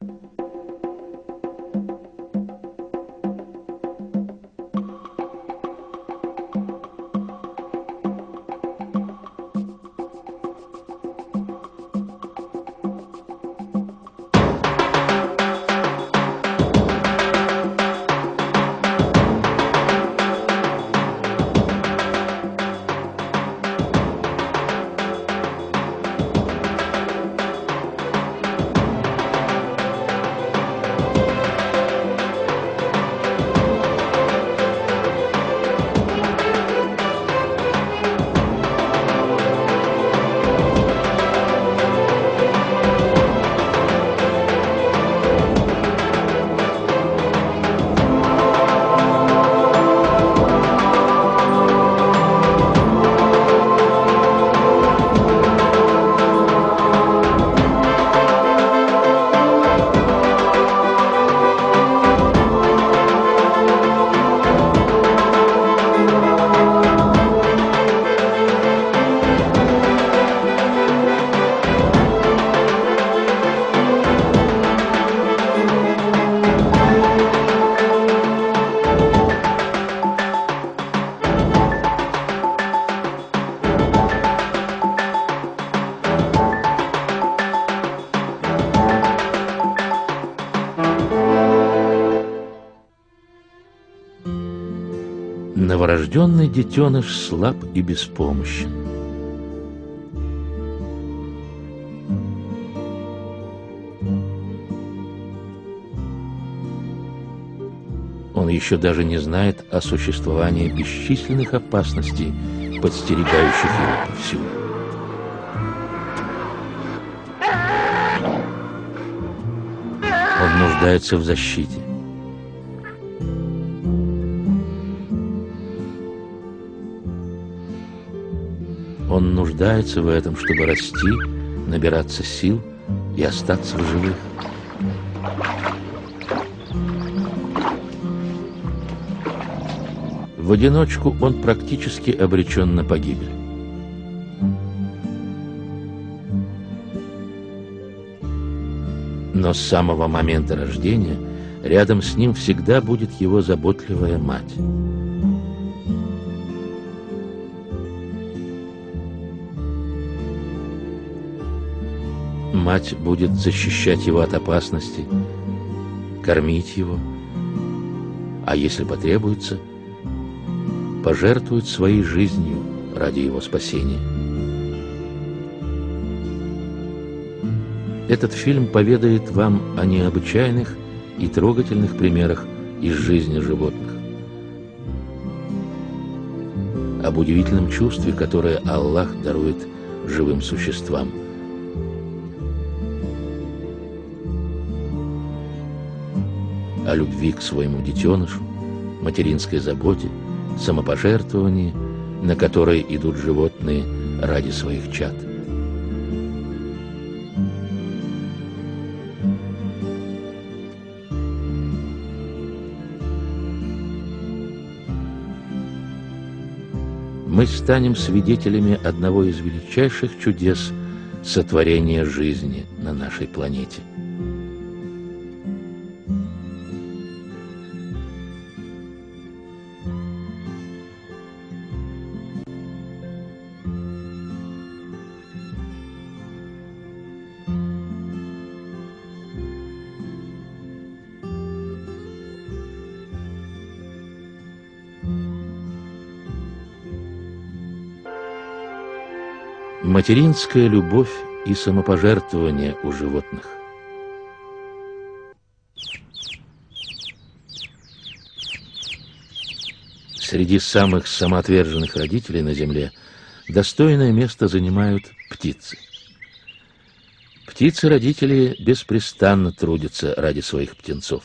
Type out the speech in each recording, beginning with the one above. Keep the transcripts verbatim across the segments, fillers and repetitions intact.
Новорожденный детеныш слаб и беспомощен. Он еще даже не знает о существовании бесчисленных опасностей, подстерегающих его повсюду. Он нуждается в защите. Он нуждается в этом, чтобы расти, набираться сил и остаться в живых. В одиночку он практически обречен на погибель. Но с самого момента рождения рядом с ним всегда будет его заботливая мать. Мать будет защищать его от опасности, кормить его, а если потребуется, пожертвует своей жизнью ради его спасения. Этот фильм поведает вам о необычайных и трогательных примерах из жизни животных, об удивительном чувстве, которое Аллах дарует живым существам. О любви к своему детенышу, материнской заботе, самопожертвовании, на которое идут животные ради своих чад. Мы станем свидетелями одного из величайших чудес сотворения жизни на нашей планете. Материнская любовь и самопожертвование у животных. Среди самых самоотверженных родителей на Земле достойное место занимают птицы. Птицы-родители беспрестанно трудятся ради своих птенцов.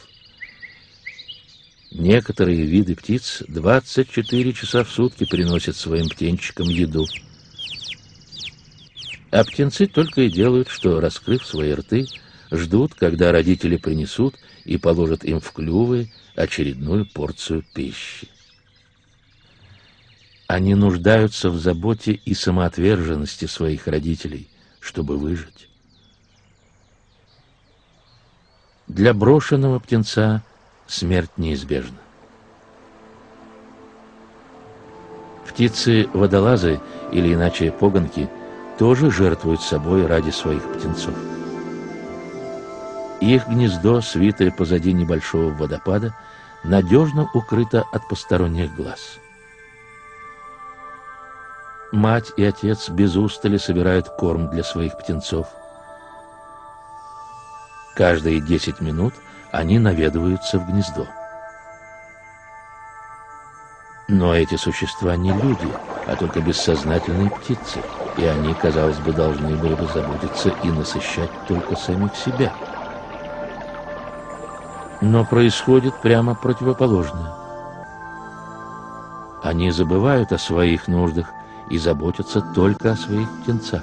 Некоторые виды птиц двадцать четыре часа в сутки приносят своим птенчикам еду. А птенцы только и делают, что, раскрыв свои рты, ждут, когда родители принесут и положат им в клювы очередную порцию пищи. Они нуждаются в заботе и самоотверженности своих родителей, чтобы выжить. Для брошенного птенца смерть неизбежна. Птицы-водолазы, или иначе погонки, тоже жертвуют собой ради своих птенцов. Их гнездо, свитое позади небольшого водопада, надежно укрыто от посторонних глаз. Мать и отец без устали собирают корм для своих птенцов. Каждые десять минут они наведываются в гнездо. Но эти существа не люди, а только бессознательные птицы, и они, казалось бы, должны были бы заботиться и насыщать только самих себя. Но происходит прямо противоположное. Они забывают о своих нуждах и заботятся только о своих птенцах.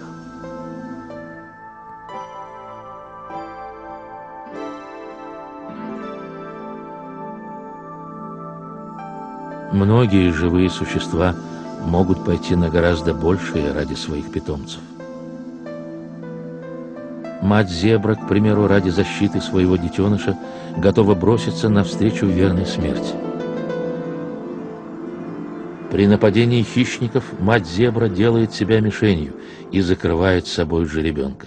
Многие живые существа могут пойти на гораздо большее ради своих питомцев. Мать-зебра, к примеру, ради защиты своего детеныша готова броситься навстречу верной смерти. При нападении хищников мать-зебра делает себя мишенью и закрывает собой жеребенка.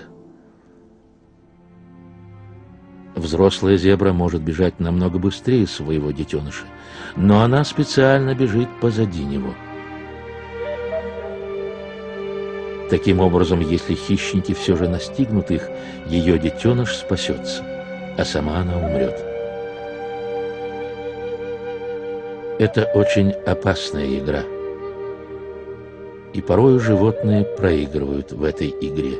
Взрослая зебра может бежать намного быстрее своего детеныша, но она специально бежит позади него. Таким образом, если хищники все же настигнут их, ее детеныш спасется, а сама она умрет. Это очень опасная игра, и порою животные проигрывают в этой игре.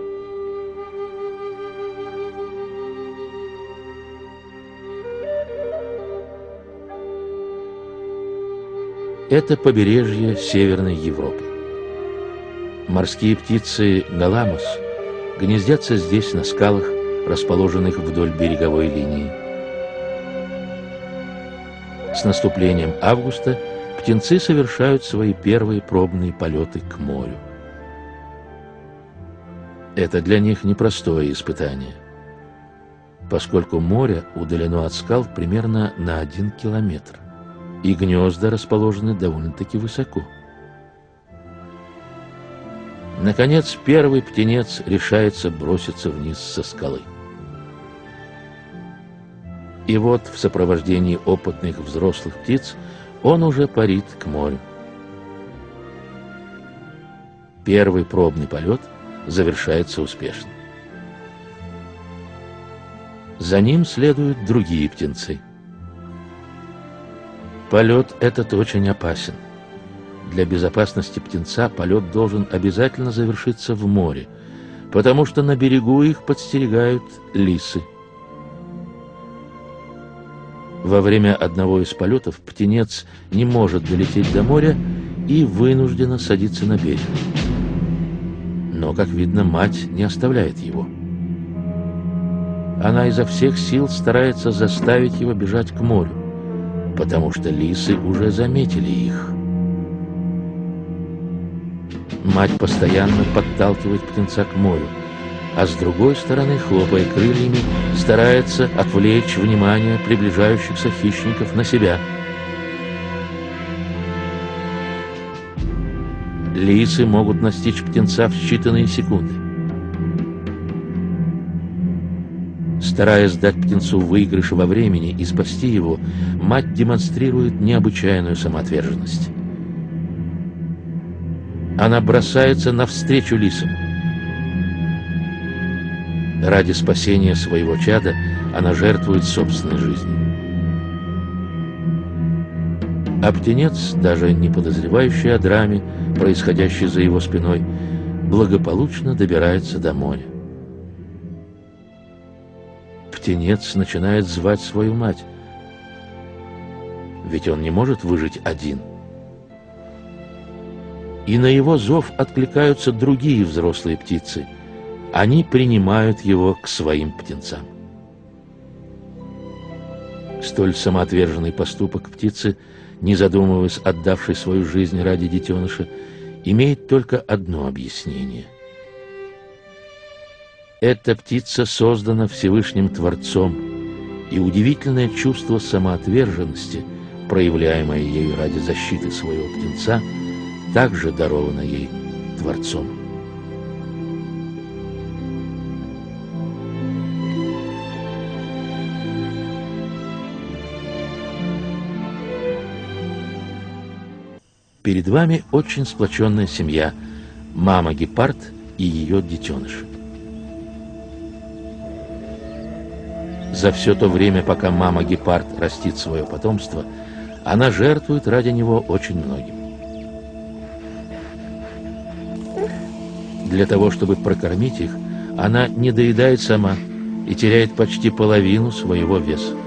Это побережье Северной Европы. Морские птицы галамус гнездятся здесь на скалах, расположенных вдоль береговой линии. С наступлением августа птенцы совершают свои первые пробные полеты к морю. Это для них непростое испытание, поскольку море удалено от скал примерно на один километр, и гнезда расположены довольно-таки высоко. Наконец, первый птенец решается броситься вниз со скалы. И вот в сопровождении опытных взрослых птиц он уже парит к морю. Первый пробный полет завершается успешно. За ним следуют другие птенцы. Полет этот очень опасен. Для безопасности птенца полет должен обязательно завершиться в море, потому что на берегу их подстерегают лисы. Во время одного из полетов птенец не может долететь до моря и вынужденно садится на берег. Но, как видно, мать не оставляет его. Она изо всех сил старается заставить его бежать к морю, потому что лисы уже заметили их. Мать постоянно подталкивает птенца к морю, а с другой стороны, хлопая крыльями, старается отвлечь внимание приближающихся хищников на себя. Лисы могут настичь птенца в считанные секунды. Стараясь дать птенцу выигрыш во времени и спасти его, мать демонстрирует необычайную самоотверженность. Она бросается навстречу лисам. Ради спасения своего чада она жертвует собственной жизнью. А птенец, даже не подозревающий о драме, происходящей за его спиной, благополучно добирается до моря. Птенец начинает звать свою мать, ведь он не может выжить один. И на его зов откликаются другие взрослые птицы. Они принимают его к своим птенцам. Столь самоотверженный поступок птицы, не задумываясь, отдавшей свою жизнь ради детеныша, имеет только одно объяснение. Эта птица создана Всевышним Творцом И удивительное чувство самоотверженности, проявляемое ею ради защиты своего птенца, также даровано ей Творцом. Перед вами очень сплоченная семья, мама-гепард и ее детеныш. За все то время, пока мама-гепард растит свое потомство, она жертвует ради него очень многим. Для того, чтобы прокормить их, она не доедает сама и теряет почти половину своего веса.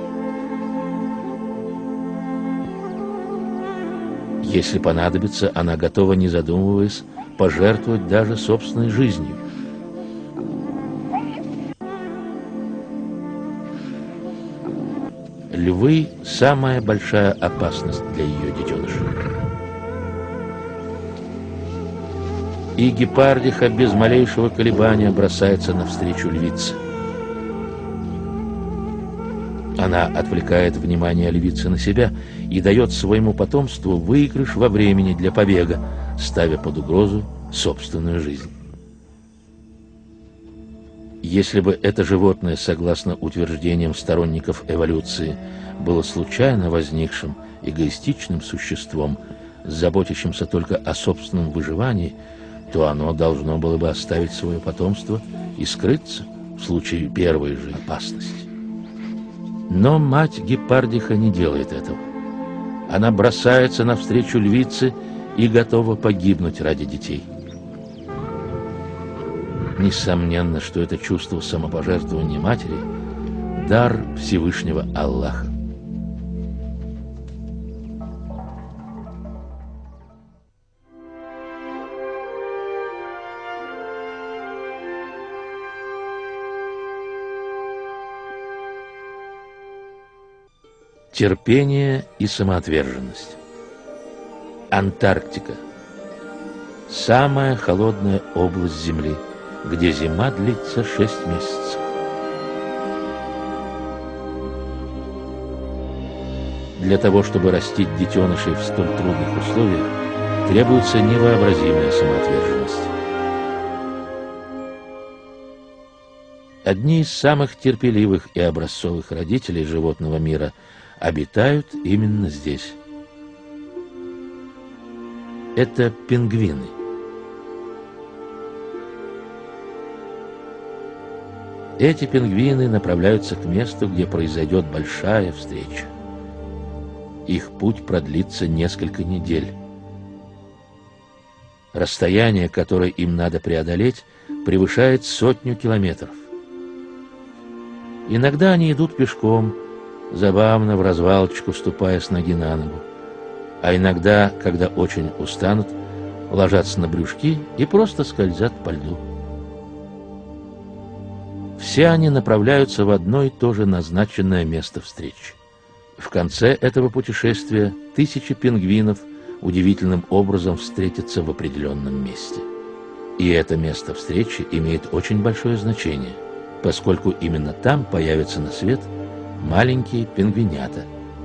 Если понадобится, она готова, не задумываясь, пожертвовать даже собственной жизнью. Львы – самая большая опасность для ее детенышей. И гепардиха без малейшего колебания бросается навстречу львице. Она отвлекает внимание львицы на себя и дает своему потомству выигрыш во времени для побега, ставя под угрозу собственную жизнь. Если бы это животное, согласно утверждениям сторонников эволюции, было случайно возникшим эгоистичным существом, заботящимся только о собственном выживании, то оно должно было бы оставить свое потомство и скрыться в случае первой же опасности. Но мать-гепардиха не делает этого. Она бросается навстречу львице и готова погибнуть ради детей. Несомненно, что это чувство самопожертвования матери – дар Всевышнего Аллаха. Терпение и самоотверженность. Антарктика. Самая холодная область Земли, где зима длится шесть месяцев. Для того, чтобы растить детенышей в столь трудных условиях, требуется невообразимая самоотверженность. Одни из самых терпеливых и образцовых родителей животного мира обитают именно здесь. Это пингвины. Эти пингвины направляются к месту, где произойдет большая встреча. Их путь продлится несколько недель. Расстояние, которое им надо преодолеть, превышает сотню километров. Иногда они идут пешком, забавно в развалочку ступая с ноги на ногу. А иногда, когда очень устанут, ложатся на брюшки и просто скользят по льду. Все они направляются в одно и то же назначенное место встречи. В конце этого путешествия тысячи пингвинов удивительным образом встретятся в определенном месте. И это место встречи имеет очень большое значение, поскольку именно там появятся на свет маленькие пингвинята.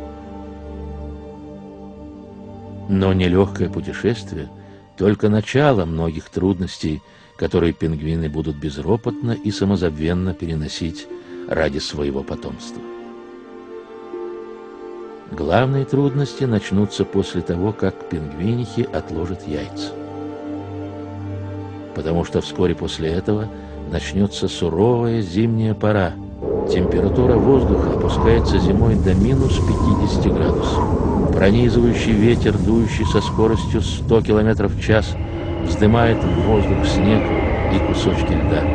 Но нелегкое путешествие – только начало многих трудностей, которые пингвины будут безропотно и самозабвенно переносить ради своего потомства. Главные трудности начнутся после того, как пингвинихи отложат яйца. Потому что вскоре после этого начнется суровая зимняя пора. Температура воздуха опускается зимой до минус пятидесяти градусов. Пронизывающий ветер, дующий со скоростью сто километров в час, вздымает в воздух снег и кусочки льда.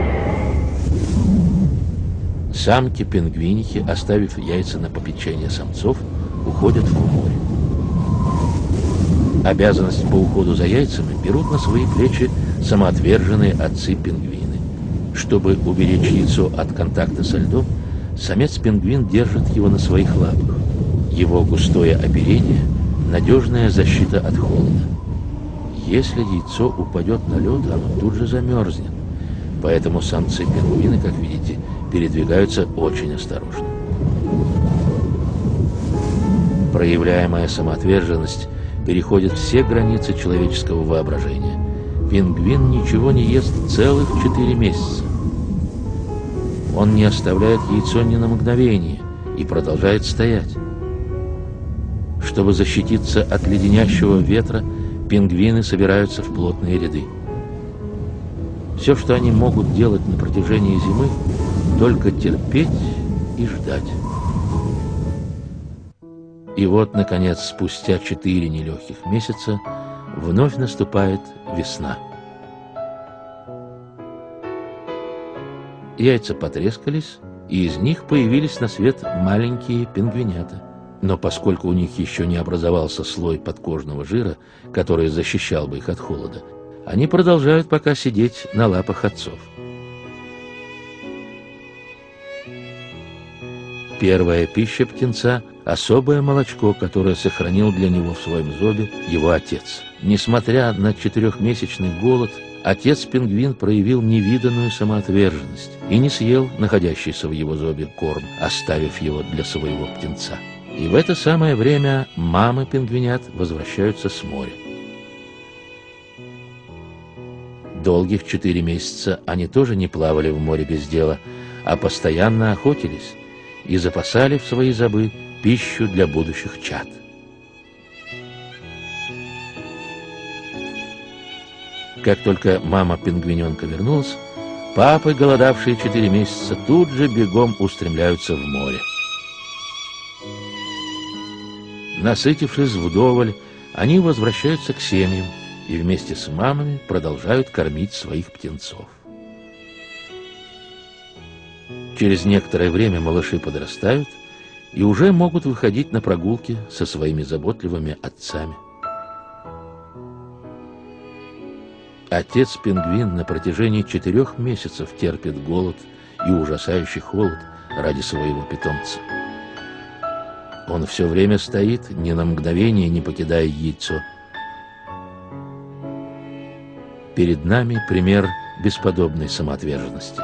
Самки-пингвинихи, оставив яйца на попечение самцов, уходят в море. Обязанность по уходу за яйцами берут на свои плечи самоотверженные отцы-пингвины. Чтобы уберечь яйцо от контакта со льдом, самец-пингвин держит его на своих лапах. Его густое оперение – надежная защита от холода. Если яйцо упадет на лед, оно тут же замерзнет. Поэтому самцы-пингвины, как видите, передвигаются очень осторожно. Проявляемая самоотверженность переходит все границы человеческого воображения. Пингвин ничего не ест целых четыре месяца. Он не оставляет яйцо ни на мгновение и продолжает стоять. Чтобы защититься от леденящего ветра, пингвины собираются в плотные ряды. Все, что они могут делать на протяжении зимы, только терпеть и ждать. И вот, наконец, спустя четыре нелегких месяца вновь наступает весна. Яйца потрескались, и из них появились на свет маленькие пингвинята. Но поскольку у них еще не образовался слой подкожного жира, который защищал бы их от холода, они продолжают пока сидеть на лапах отцов. Первая пища птенца – особое молочко, которое сохранил для него в своем зобе его отец. Несмотря на четырехмесячный голод, отец-пингвин проявил невиданную самоотверженность и не съел находящийся в его зобе корм, оставив его для своего птенца. И в это самое время мамы пингвинят возвращаются с моря. Долгих четыре месяца они тоже не плавали в море без дела, а постоянно охотились и запасали в свои зобы пищу для будущих чад. Как только мама пингвиненка вернулась, папы, голодавшие четыре месяца, тут же бегом устремляются в море. Насытившись вдоволь, они возвращаются к семьям и вместе с мамами продолжают кормить своих птенцов. Через некоторое время малыши подрастают и уже могут выходить на прогулки со своими заботливыми отцами. Отец-пингвин на протяжении четырех месяцев терпит голод и ужасающий холод ради своего питомца. Он все время стоит, ни на мгновение не покидая яйцо. Перед нами пример бесподобной самоотверженности.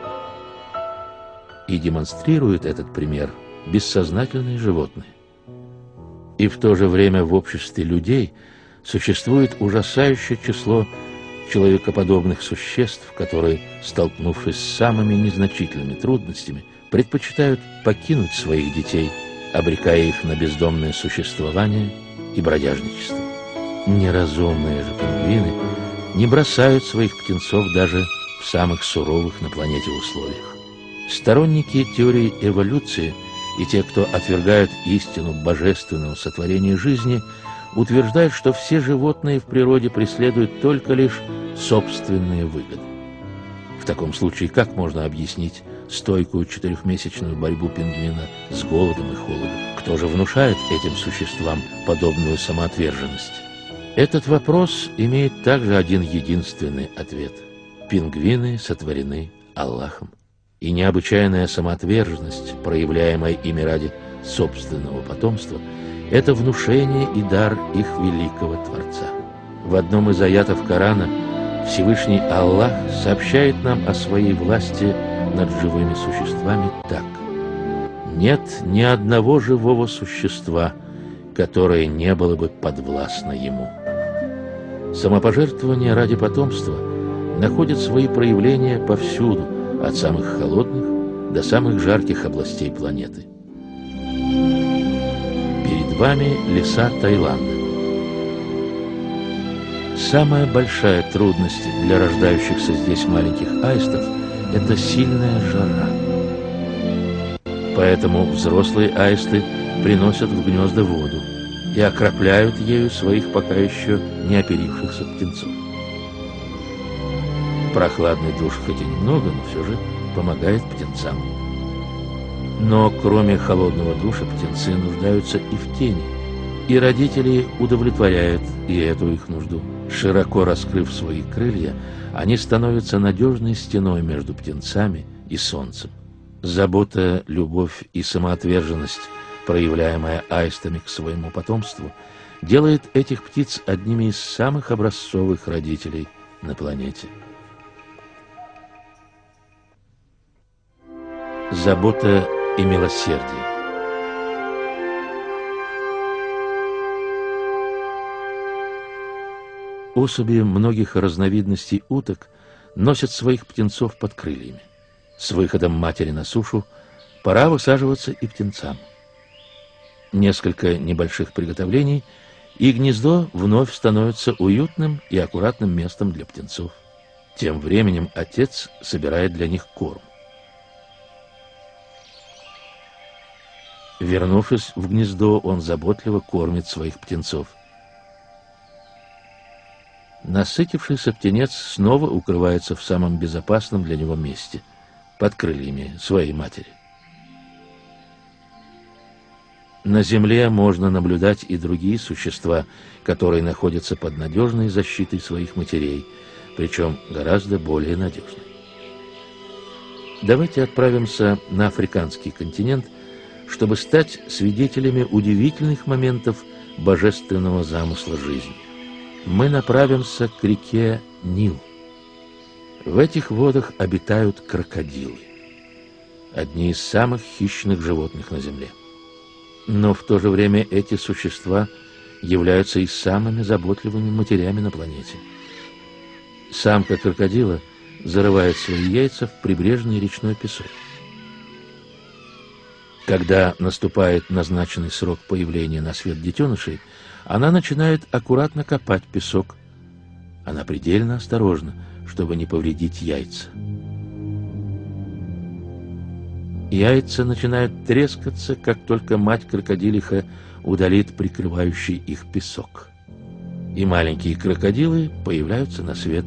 И демонстрирует этот пример бессознательные животные. И в то же время в обществе людей существует ужасающее число человекоподобных существ, которые, столкнувшись с самыми незначительными трудностями, предпочитают покинуть своих детей, обрекая их на бездомное существование и бродяжничество. Неразумные же пингвины не бросают своих птенцов даже в самых суровых на планете условиях. Сторонники теории эволюции и те, кто отвергают истину божественного сотворения жизни, утверждают, что все животные в природе преследуют только лишь собственные выгоды. В таком случае как можно объяснить стойкую четырехмесячную борьбу пингвина с голодом и холодом? Кто же внушает этим существам подобную самоотверженность? Этот вопрос имеет также один единственный ответ. Пингвины сотворены Аллахом. И необычайная самоотверженность, проявляемая ими ради собственного потомства, это внушение и дар их великого Творца. В одном из аятов Корана Всевышний Аллах сообщает нам о своей власти над живыми существами так: «Нет ни одного живого существа, которое не было бы подвластно ему». Самопожертвование ради потомства находит свои проявления повсюду, от самых холодных до самых жарких областей планеты. Перед вами леса Таиланда. Самая большая трудность для рождающихся здесь маленьких аистов – это сильная жара. Поэтому взрослые аисты приносят в гнезда воду и окропляют ею своих пока еще не оперившихся птенцов. Прохладный душ хоть и немного, но все же помогает птенцам. Но кроме холодного душа птенцы нуждаются и в тени, и родители удовлетворяют и эту их нужду. Широко раскрыв свои крылья, они становятся надежной стеной между птенцами и солнцем. Забота, любовь и самоотверженность, проявляемая аистами к своему потомству, делает этих птиц одними из самых образцовых родителей на планете. Забота и милосердие. Особи многих разновидностей уток носят своих птенцов под крыльями. С выходом матери на сушу пора высаживаться и птенцам. Несколько небольших приготовлений, и гнездо вновь становится уютным и аккуратным местом для птенцов. Тем временем отец собирает для них корм. Вернувшись в гнездо, он заботливо кормит своих птенцов. Насытившийся птенец снова укрывается в самом безопасном для него месте, под крыльями своей матери. На земле можно наблюдать и другие существа, которые находятся под надежной защитой своих матерей, причем гораздо более надежной. Давайте отправимся на африканский континент, чтобы стать свидетелями удивительных моментов божественного замысла жизни. Мы направимся к реке Нил. В этих водах обитают крокодилы, одни из самых хищных животных на земле. Но в то же время эти существа являются и самыми заботливыми матерями на планете. Самка крокодила зарывает свои яйца в прибрежный речной песок. Когда наступает назначенный срок появления на свет детенышей, она начинает аккуратно копать песок. Она предельно осторожна, чтобы не повредить яйца. Яйца начинают трескаться, как только мать крокодилиха удалит прикрывающий их песок. И маленькие крокодилы появляются на свет.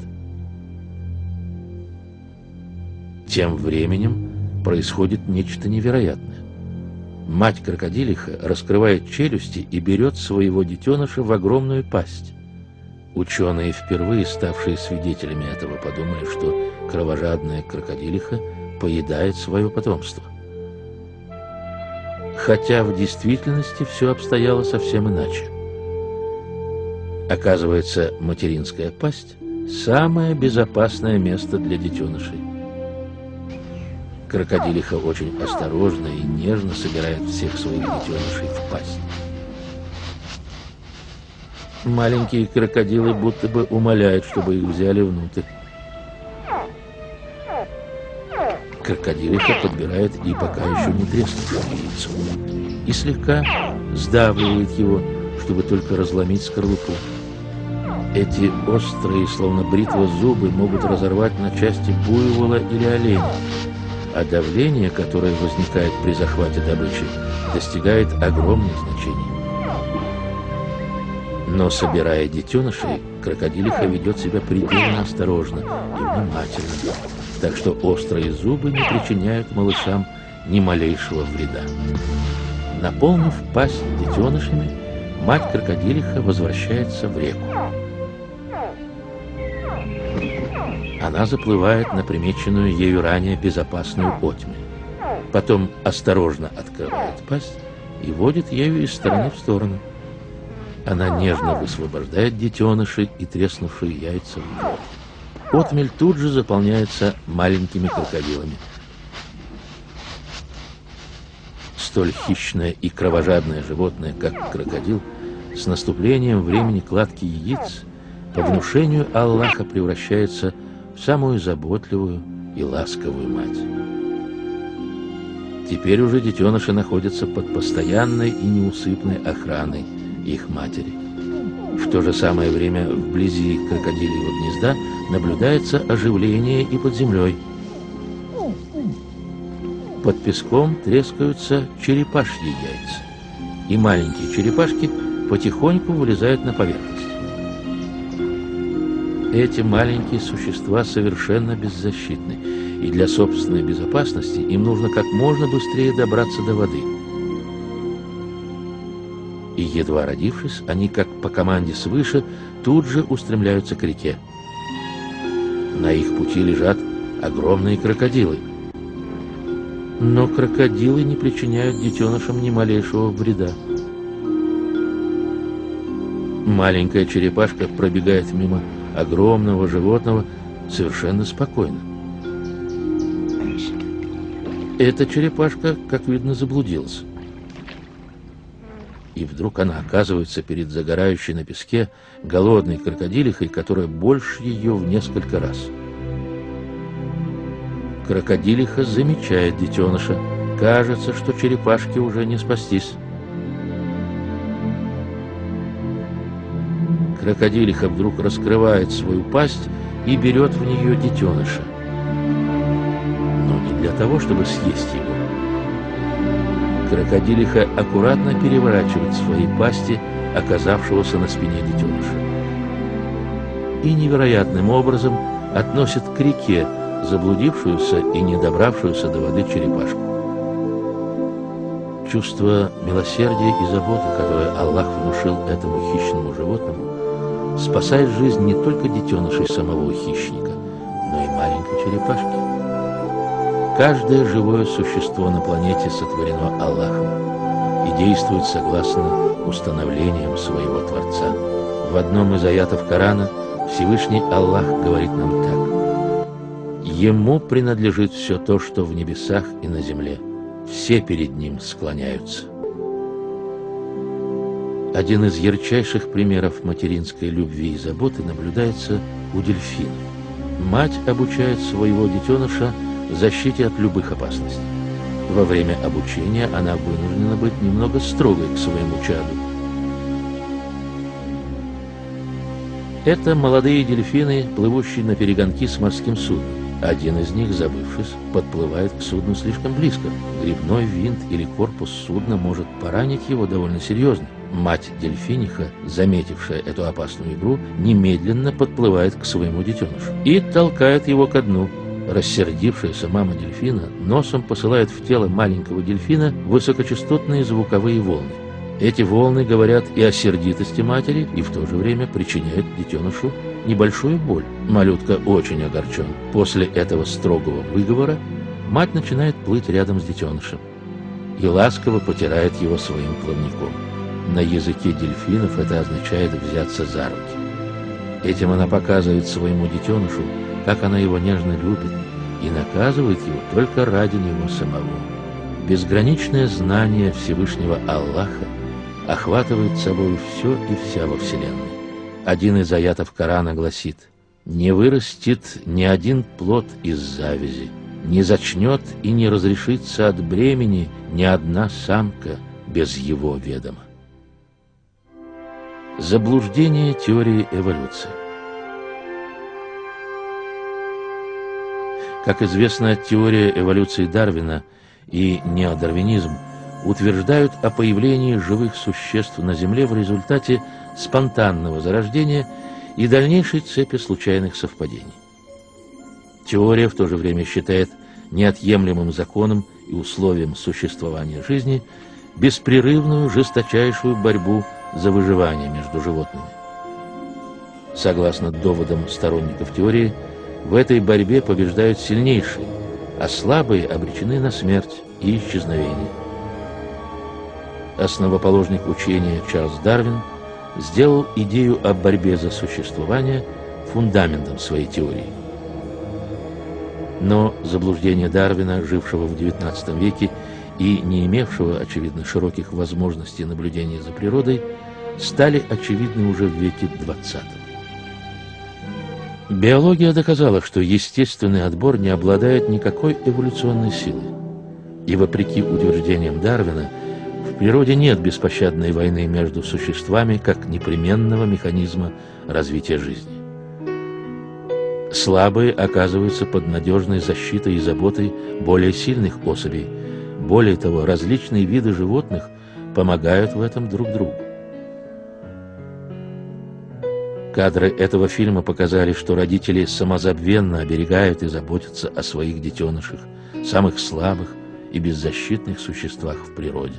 Тем временем происходит нечто невероятное. Мать крокодилиха раскрывает челюсти и берет своего детеныша в огромную пасть. Ученые, впервые ставшие свидетелями этого, подумали, что кровожадная крокодилиха поедает свое потомство. Хотя в действительности все обстояло совсем иначе. Оказывается, материнская пасть – самое безопасное место для детенышей. Крокодилиха очень осторожно и нежно собирает всех своих детенышей в пасть. Маленькие крокодилы будто бы умоляют, чтобы их взяли внутрь. Крокодилиха подбирает и пока еще не треснувшее яйцо и слегка сдавливает его, чтобы только разломить скорлупу. Эти острые, словно бритва, зубы могут разорвать на части буйвола или оленя, а давление, которое возникает при захвате добычи, достигает огромных значений. Но, собирая детенышей, крокодилиха ведет себя предельно осторожно и внимательно, так что острые зубы не причиняют малышам ни малейшего вреда. Наполнив пасть детенышами, мать крокодилиха возвращается в реку. Она заплывает на примеченную ею ранее безопасную отмель. Потом осторожно открывает пасть и водит ею из стороны в сторону. Она нежно высвобождает детенышей и треснувшие яйца в воду. Отмель тут же заполняется маленькими крокодилами. Столь хищное и кровожадное животное, как крокодил, с наступлением времени кладки яиц по внушению Аллаха превращается в самую заботливую и ласковую мать. Теперь уже детеныши находятся под постоянной и неусыпной охраной их матери. В то же самое время вблизи крокодильего гнезда наблюдается оживление и под землей. Под песком трескаются черепашьи яйца, и маленькие черепашки потихоньку вылезают на поверхность. Эти маленькие существа совершенно беззащитны, и для собственной безопасности им нужно как можно быстрее добраться до воды. И едва родившись, они, как по команде свыше, тут же устремляются к реке. На их пути лежат огромные крокодилы. Но крокодилы не причиняют детенышам ни малейшего вреда. Маленькая черепашка пробегает мимо огромного животного совершенно спокойно. Эта черепашка, как видно, заблудилась. и вдруг она оказывается перед загорающей на песке голодной крокодилихой, которая больше ее в несколько раз. Крокодилиха замечает детеныша. Кажется, что черепашке уже не спастись. Крокодилиха вдруг раскрывает свою пасть и берет в нее детеныша. Но не для того, чтобы съесть его. Крокодилиха аккуратно переворачивает в своей пасти оказавшегося на спине детеныша и невероятным образом относит к реке заблудившуюся и не добравшуюся до воды черепашку. Чувство милосердия и заботы, которое Аллах внушил этому хищному животному, спасает жизнь не только детенышей самого хищника, но и маленькой черепашки. Каждое живое существо на планете сотворено Аллахом и действует согласно установлениям своего Творца. В одном из аятов Корана Всевышний Аллах говорит нам так: «Ему принадлежит все то, что в небесах и на земле. Все перед Ним склоняются». Один из ярчайших примеров материнской любви и заботы наблюдается у дельфина. Мать обучает своего детеныша защите от любых опасностей. Во время обучения она вынуждена быть немного строгой к своему чаду. Это молодые дельфины, плывущие на перегонки с морским судном. Один из них, забывшись, подплывает к судну слишком близко. Гребной винт или корпус судна может поранить его довольно серьезно. Мать-дельфиниха, заметившая эту опасную игру, немедленно подплывает к своему детенышу и толкает его ко дну. Рассердившаяся мама дельфина носом посылает в тело маленького дельфина высокочастотные звуковые волны. Эти волны говорят и о сердитости матери, и в то же время причиняют детенышу небольшую боль. Малютка очень огорчен. После этого строгого выговора мать начинает плыть рядом с детенышем и ласково потирает его своим плавником. На языке дельфинов это означает взяться за руки. Этим она показывает своему детенышу, как она его нежно любит, и наказывает его только ради него самого. Безграничное знание Всевышнего Аллаха охватывает собой все и вся во Вселенной. Один из аятов Корана гласит: «Не вырастет ни один плод из завязи, не зачнет и не разрешится от бремени ни одна самка без его ведома». Заблуждение теории эволюции. Как известно, теория эволюции Дарвина и неодарвинизм утверждают о появлении живых существ на Земле в результате спонтанного зарождения и дальнейшей цепи случайных совпадений. Теория в то же время считает неотъемлемым законом и условием существования жизни беспрерывную жесточайшую борьбу за выживание между животными. Согласно доводам сторонников теории, в этой борьбе побеждают сильнейшие, а слабые обречены на смерть и исчезновение. Основоположник учения Чарльз Дарвин сделал идею о борьбе за существование фундаментом своей теории. Но заблуждения Дарвина, жившего в девятнадцатом веке и не имевшего, очевидно, широких возможностей наблюдения за природой, стали очевидны уже в веке двадцатом. Биология доказала, что естественный отбор не обладает никакой эволюционной силой. И вопреки утверждениям Дарвина, в природе нет беспощадной войны между существами как непременного механизма развития жизни. Слабые оказываются под надежной защитой и заботой более сильных особей. Более того, различные виды животных помогают в этом друг другу. Кадры этого фильма показали, что родители самозабвенно оберегают и заботятся о своих детенышах, самых слабых и беззащитных существах в природе.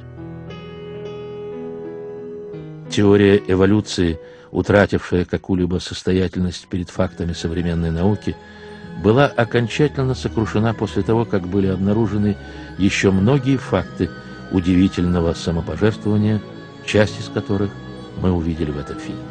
Теория эволюции, утратившая какую-либо состоятельность перед фактами современной науки, была окончательно сокрушена после того, как были обнаружены еще многие факты удивительного самопожертвования, часть из которых мы увидели в этом фильме.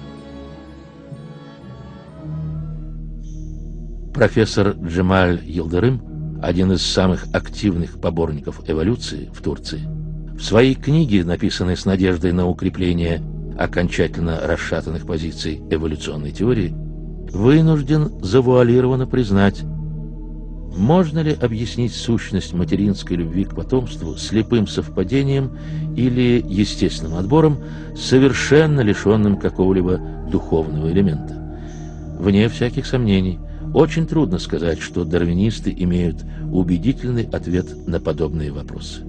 Профессор Джемаль Йылдырым, один из самых активных поборников эволюции в Турции, В своей книге, написанной с надеждой на укрепление окончательно расшатанных позиций эволюционной теории, вынужден завуалированно признать, можно ли объяснить сущность материнской любви к потомству слепым совпадением или естественным отбором, совершенно лишенным какого-либо духовного элемента. Вне всяких сомнений, очень трудно сказать, что дарвинисты имеют убедительный ответ на подобные вопросы.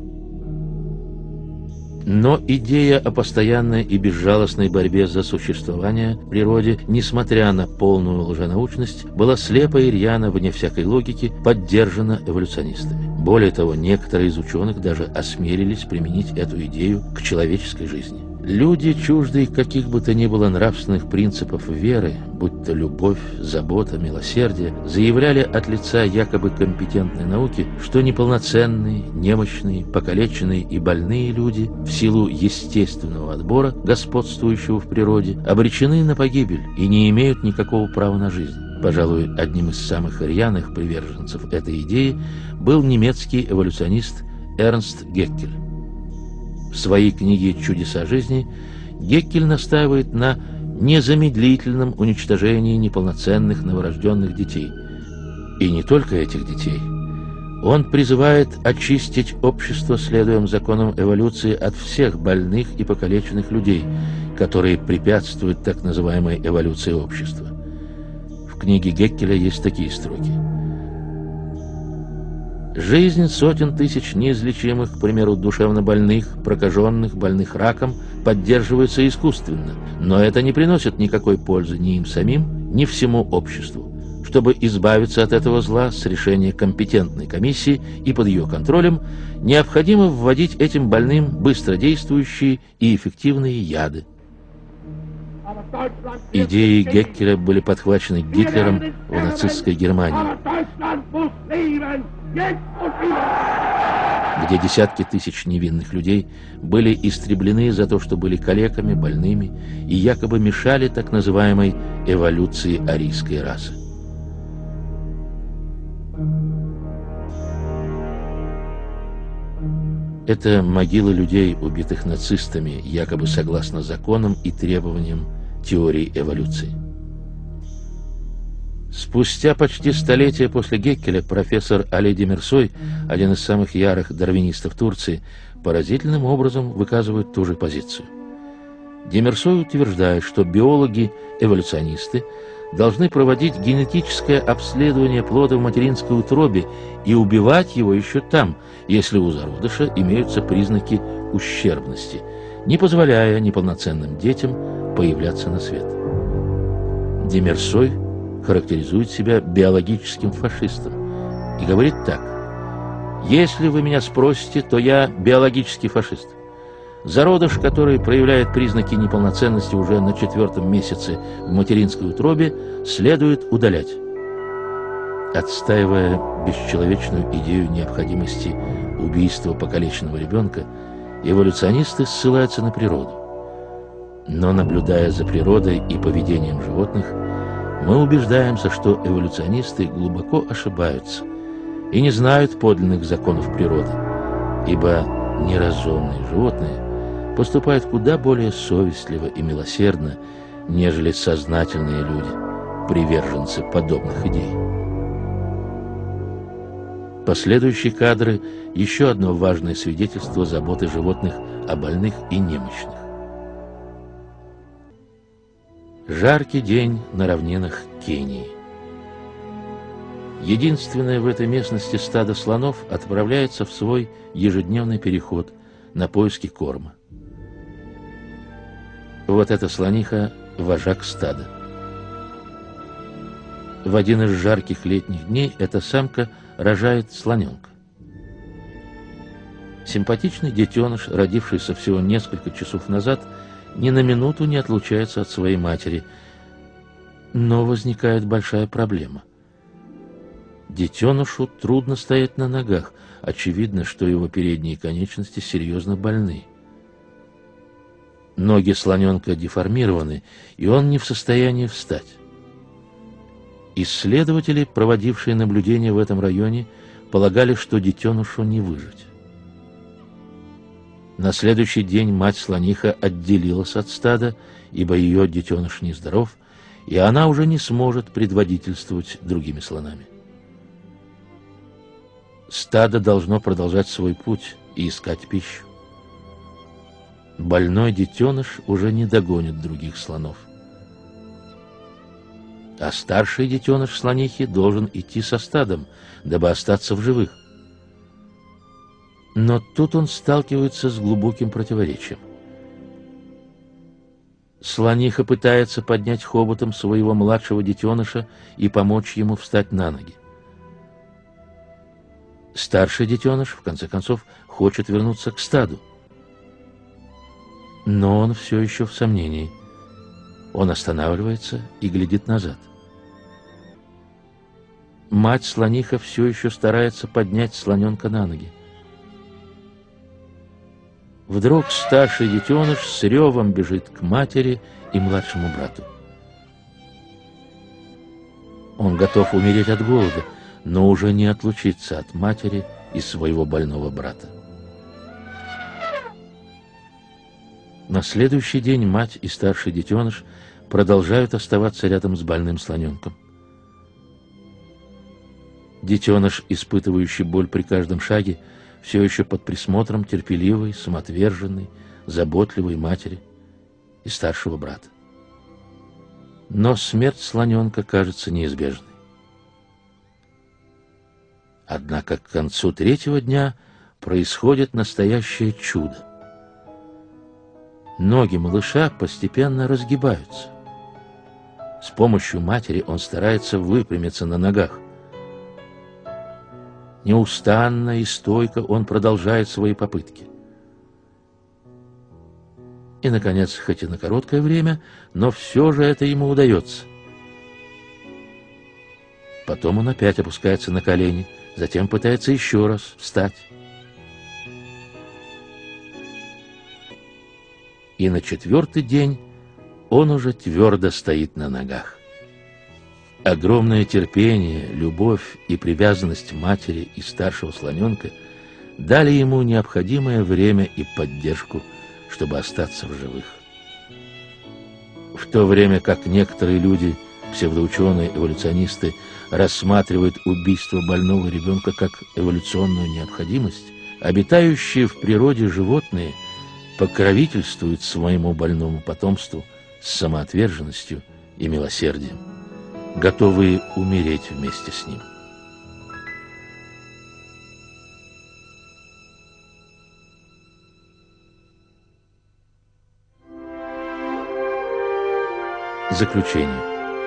Но идея о постоянной и безжалостной борьбе за существование в природе, несмотря на полную лженаучность, была слепо и рьяно, вне всякой логики, поддержана эволюционистами. Более того, некоторые из ученых даже осмелились применить эту идею к человеческой жизни. Люди, чуждые каких бы то ни было нравственных принципов веры, будь то любовь, забота, милосердие, заявляли от лица якобы компетентной науки, что неполноценные, немощные, покалеченные и больные люди в силу естественного отбора, господствующего в природе, обречены на погибель и не имеют никакого права на жизнь. Пожалуй, одним из самых рьяных приверженцев этой идеи был немецкий эволюционист Эрнст Геккель. В своей книге «Чудеса жизни» Геккель настаивает на незамедлительном уничтожении неполноценных новорожденных детей. И не только этих детей. Он призывает очистить общество, следуя законам эволюции, от всех больных и покалеченных людей, которые препятствуют так называемой эволюции общества. В книге Геккеля есть такие строки. Жизнь сотен тысяч неизлечимых, к примеру, душевно больных, прокаженных, больных раком, поддерживается искусственно, но это не приносит никакой пользы ни им самим, ни всему обществу. Чтобы избавиться от этого зла с решения компетентной комиссии и под ее контролем, необходимо вводить этим больным быстродействующие и эффективные яды. Идеи Геккеля были подхвачены Гитлером в нацистской Германии, где десятки тысяч невинных людей были истреблены за то, что были калеками, больными и якобы мешали так называемой эволюции арийской расы. Это могилы людей, убитых нацистами, якобы согласно законам и требованиям теории эволюции. Спустя почти столетие после Геккеля профессор Али Демирсой, один из самых ярых дарвинистов Турции, поразительным образом выказывает ту же позицию. Демирсой утверждает, что биологи-эволюционисты должны проводить генетическое обследование плода в материнской утробе и убивать его еще там, если у зародыша имеются признаки ущербности, не позволяя неполноценным детям появляться на свет. Демирсой характеризует себя биологическим фашистом и говорит так: «Если вы меня спросите, то я биологический фашист. Зародыш, который проявляет признаки неполноценности уже на четвертом месяце в материнской утробе, следует удалять». Отстаивая бесчеловечную идею необходимости убийства покалеченного ребенка, эволюционисты ссылаются на природу. Но, наблюдая за природой и поведением животных, мы убеждаемся, что эволюционисты глубоко ошибаются и не знают подлинных законов природы, ибо неразумные животные поступают куда более совестливо и милосердно, нежели сознательные люди, приверженцы подобных идей. Последующие кадры – еще одно важное свидетельство заботы животных о больных и немощных. Жаркий день на равнинах Кении. Единственное в этой местности стадо слонов отправляется в свой ежедневный переход на поиски корма. Вот эта слониха – вожак стада. В один из жарких летних дней эта самка рожает слоненка. Симпатичный детеныш, родившийся всего несколько часов назад, ни на минуту не отлучается от своей матери. Но возникает большая проблема. Детенышу трудно стоять на ногах. Очевидно, что его передние конечности серьезно больны. Ноги слоненка деформированы, и он не в состоянии встать. Исследователи, проводившие наблюдения в этом районе, полагали, что детенышу не выжить. На следующий день мать-слониха отделилась от стада, ибо ее детеныш нездоров, и она уже не сможет предводительствовать другими слонами. Стадо должно продолжать свой путь и искать пищу. Больной детеныш уже не догонит других слонов. А старший детеныш слонихи должен идти со стадом, дабы остаться в живых. Но тут он сталкивается с глубоким противоречием. Слониха пытается поднять хоботом своего младшего детеныша и помочь ему встать на ноги. Старший детеныш, в конце концов, хочет вернуться к стаду. Но он все еще в сомнении. Он останавливается и глядит назад. Мать-слониха все еще старается поднять слоненка на ноги. Вдруг старший детеныш с ревом бежит к матери и младшему брату. Он готов умереть от голода, но уже не отлучиться от матери и своего больного брата. На следующий день мать и старший детеныш продолжают оставаться рядом с больным слоненком. Детеныш, испытывающий боль при каждом шаге, все еще под присмотром терпеливой, самоотверженной, заботливой матери и старшего брата. Но смерть слоненка кажется неизбежной. Однако к концу третьего дня происходит настоящее чудо. Ноги малыша постепенно разгибаются. С помощью матери он старается выпрямиться на ногах. Неустанно и стойко он продолжает свои попытки. И, наконец, хоть и на короткое время, но все же это ему удается. Потом он опять опускается на колени, затем пытается еще раз встать. И на четвертый день он уже твердо стоит на ногах. Огромное терпение, любовь и привязанность матери и старшего слоненка дали ему необходимое время и поддержку, чтобы остаться в живых. В то время как некоторые люди, псевдоученые, эволюционисты, рассматривают убийство больного ребенка как эволюционную необходимость, обитающие в природе животные покровительствуют своему больному потомству с самоотверженностью и милосердием, готовые умереть вместе с ним. Заключение.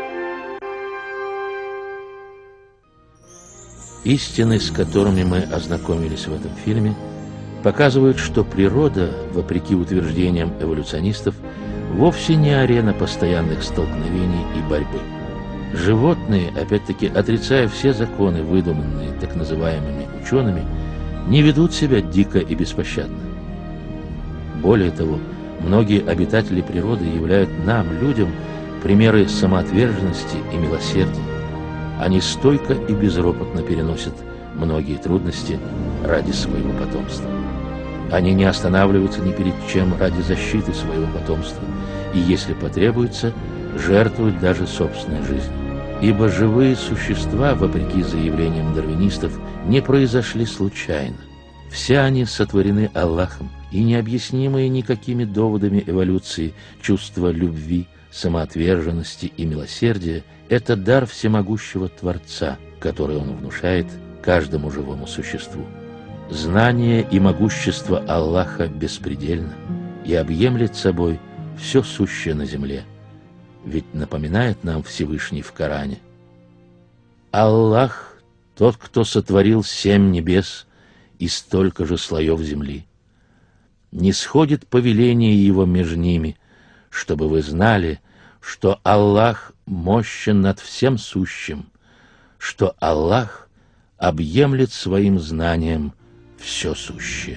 Истины, с которыми мы ознакомились в этом фильме, показывают, что природа, вопреки утверждениям эволюционистов, вовсе не арена постоянных столкновений и борьбы. Животные, опять-таки отрицая все законы, выдуманные так называемыми учеными, не ведут себя дико и беспощадно. Более того, многие обитатели природы являют нам, людям, примеры самоотверженности и милосердия. Они стойко и безропотно переносят многие трудности ради своего потомства. Они не останавливаются ни перед чем ради защиты своего потомства, и, если потребуется, жертвуют даже собственной жизнью. Ибо живые существа, вопреки заявлениям дарвинистов, не произошли случайно. Все они сотворены Аллахом, и необъяснимые никакими доводами эволюции чувства любви, самоотверженности и милосердия – это дар всемогущего Творца, который Он внушает каждому живому существу. Знание и могущество Аллаха беспредельно и объемлет собой все сущее на земле. Ведь напоминает нам Всевышний в Коране: Аллах – тот, кто сотворил семь небес и столько же слоев земли. Не сходит повеление Его между ними, чтобы вы знали, что Аллах мощен над всем сущим, что Аллах объемлет своим знанием все сущее.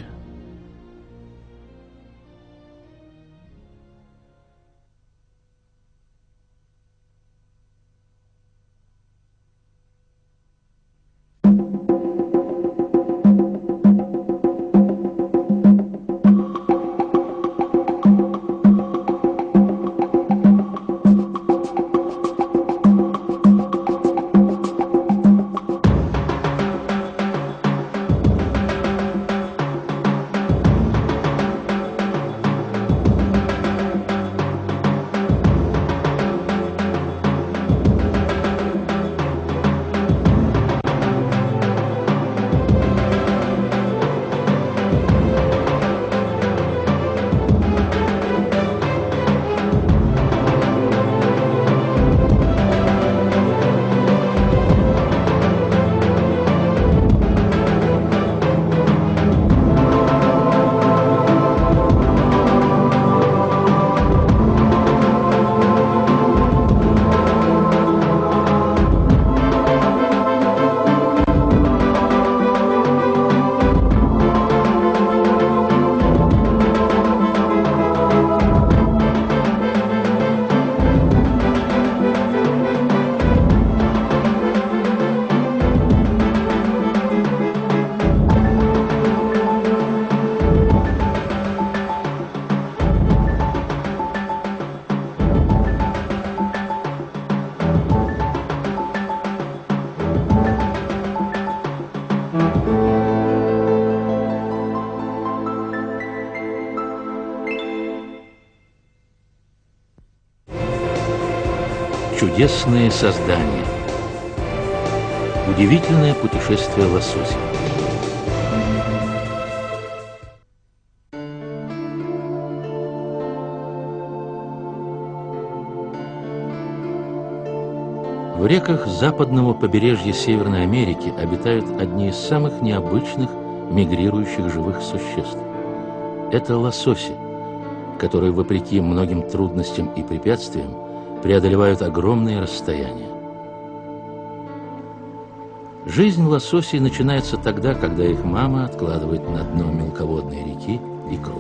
Чудесные создания. Удивительное путешествие лосося. В реках западного побережья Северной Америки обитают одни из самых необычных мигрирующих живых существ. Это лососи, которые, вопреки многим трудностям и препятствиям, преодолевают огромные расстояния. Жизнь лососей начинается тогда, когда их мама откладывает на дно мелководной реки икру.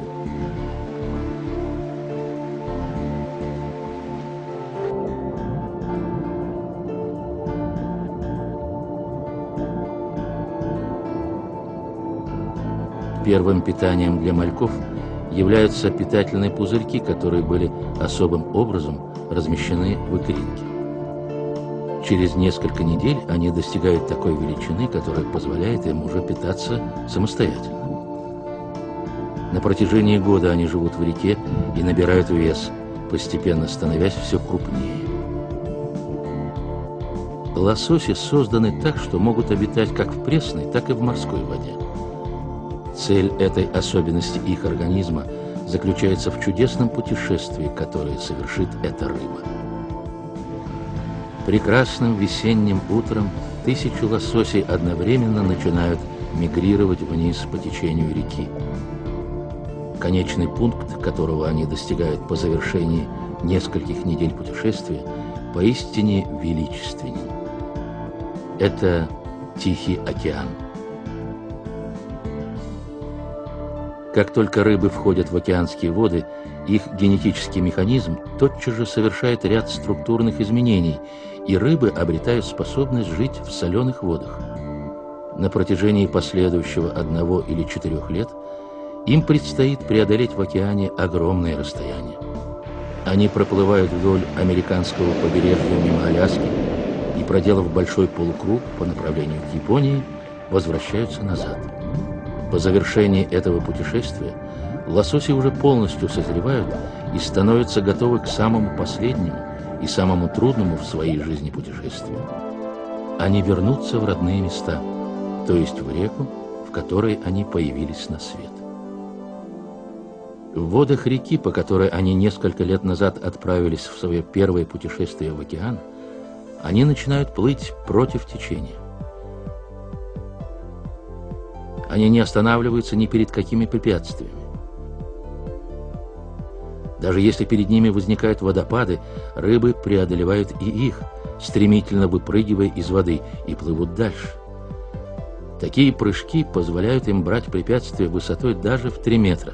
Первым питанием для мальков являются питательные пузырьки, которые были особым образом размещены в икринке. Через несколько недель они достигают такой величины, которая позволяет им уже питаться самостоятельно. На протяжении года они живут в реке и набирают вес, постепенно становясь все крупнее. Лососи созданы так, что могут обитать как в пресной, так и в морской воде. Цель этой особенности их организма заключается в чудесном путешествии, которое совершит эта рыба. Прекрасным весенним утром тысячи лососей одновременно начинают мигрировать вниз по течению реки. Конечный пункт, которого они достигают по завершении нескольких недель путешествия, поистине величественен. Это Тихий океан. Как только рыбы входят в океанские воды, их генетический механизм тотчас же совершает ряд структурных изменений, и рыбы обретают способность жить в соленых водах. На протяжении последующего одного или четырех лет им предстоит преодолеть в океане огромные расстояния. Они проплывают вдоль американского побережья мимо Аляски и, проделав большой полукруг по направлению к Японии, возвращаются назад. По завершении этого путешествия лососи уже полностью созревают и становятся готовы к самому последнему и самому трудному в своей жизни путешествию. Они вернутся в родные места, то есть в реку, в которой они появились на свет. В водах реки, по которой они несколько лет назад отправились в свое первое путешествие в океан, они начинают плыть против течения. Они не останавливаются ни перед какими препятствиями. Даже если перед ними возникают водопады, рыбы преодолевают и их, стремительно выпрыгивая из воды, и плывут дальше. Такие прыжки позволяют им брать препятствия высотой даже в три метра.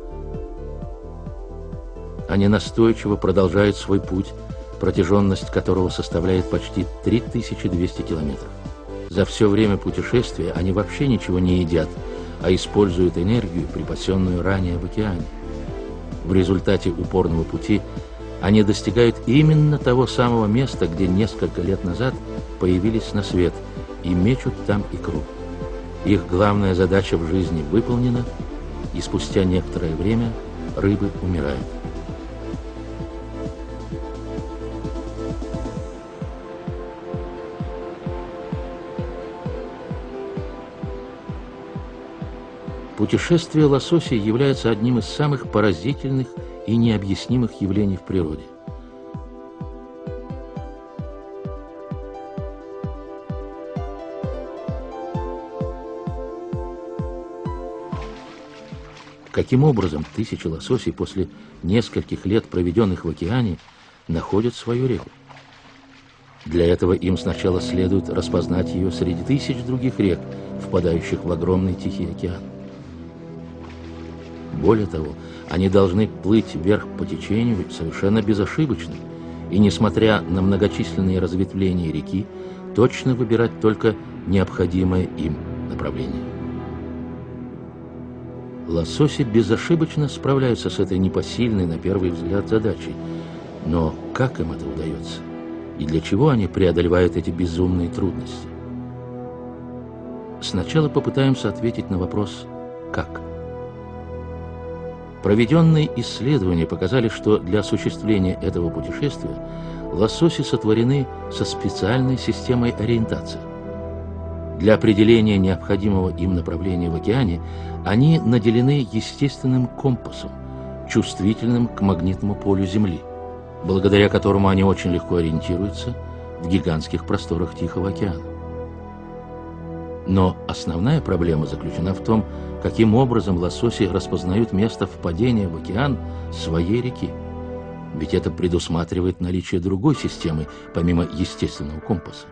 Они настойчиво продолжают свой путь, протяженность которого составляет почти три тысячи двести километров. За все время путешествия они вообще ничего не едят, а используют энергию, припасенную ранее в океане. В результате упорного пути они достигают именно того самого места, где несколько лет назад появились на свет, и мечут там икру. Их главная задача в жизни выполнена, и спустя некоторое время рыбы умирают. Путешествие лососей является одним из самых поразительных и необъяснимых явлений в природе. Каким образом тысячи лососей после нескольких лет, проведенных в океане, находят свою реку? Для этого им сначала следует распознать ее среди тысяч других рек, впадающих в огромный Тихий океан. Более того, они должны плыть вверх по течению совершенно безошибочно и, несмотря на многочисленные разветвления реки, точно выбирать только необходимое им направление. Лососи безошибочно справляются с этой непосильной, на первый взгляд, задачей. Но как им это удается? И для чего они преодолевают эти безумные трудности? Сначала попытаемся ответить на вопрос «как?». Проведенные исследования показали, что для осуществления этого путешествия лососи сотворены со специальной системой ориентации. Для определения необходимого им направления в океане они наделены естественным компасом, чувствительным к магнитному полю Земли, благодаря которому они очень легко ориентируются в гигантских просторах Тихого океана. Но основная проблема заключена в том, каким образом лососи распознают место впадения в океан своей реки. Ведь это предусматривает наличие другой системы, помимо естественного компаса.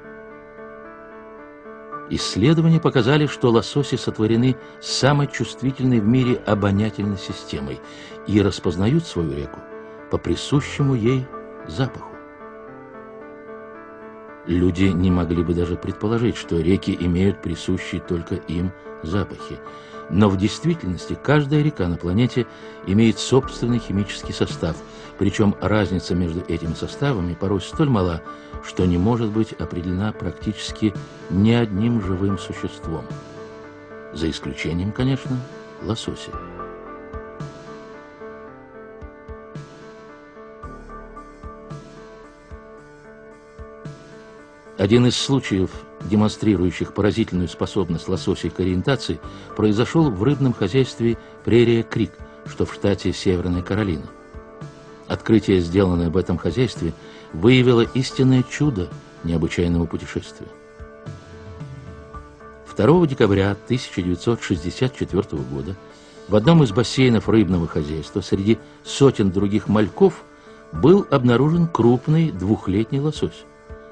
Исследования показали, что лососи сотворены самой чувствительной в мире обонятельной системой и распознают свою реку по присущему ей запаху. Люди не могли бы даже предположить, что реки имеют присущие только им запахи. Но в действительности каждая река на планете имеет собственный химический состав, причем разница между этими составами порой столь мала, что не может быть определена практически ни одним живым существом. За исключением, конечно, лосося. Один из случаев, демонстрирующих поразительную способность лососей к ориентации, произошел в рыбном хозяйстве Прерия Крик, что в штате Северная Каролина. Открытие, сделанное в этом хозяйстве, выявило истинное чудо необычайного путешествия. второго декабря тысяча девятьсот шестьдесят четвёртого года в одном из бассейнов рыбного хозяйства среди сотен других мальков был обнаружен крупный двухлетний лосось.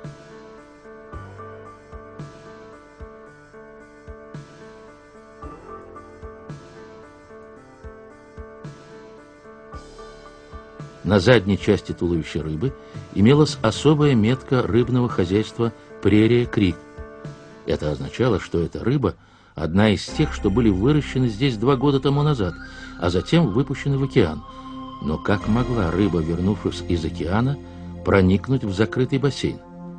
На задней части туловища рыбы имелась особая метка рыбного хозяйства Прерия Крик. Это означало, что эта рыба – одна из тех, что были выращены здесь два года тому назад, а затем выпущены в океан. Но как могла рыба, вернувшись из океана, проникнуть в закрытый бассейн?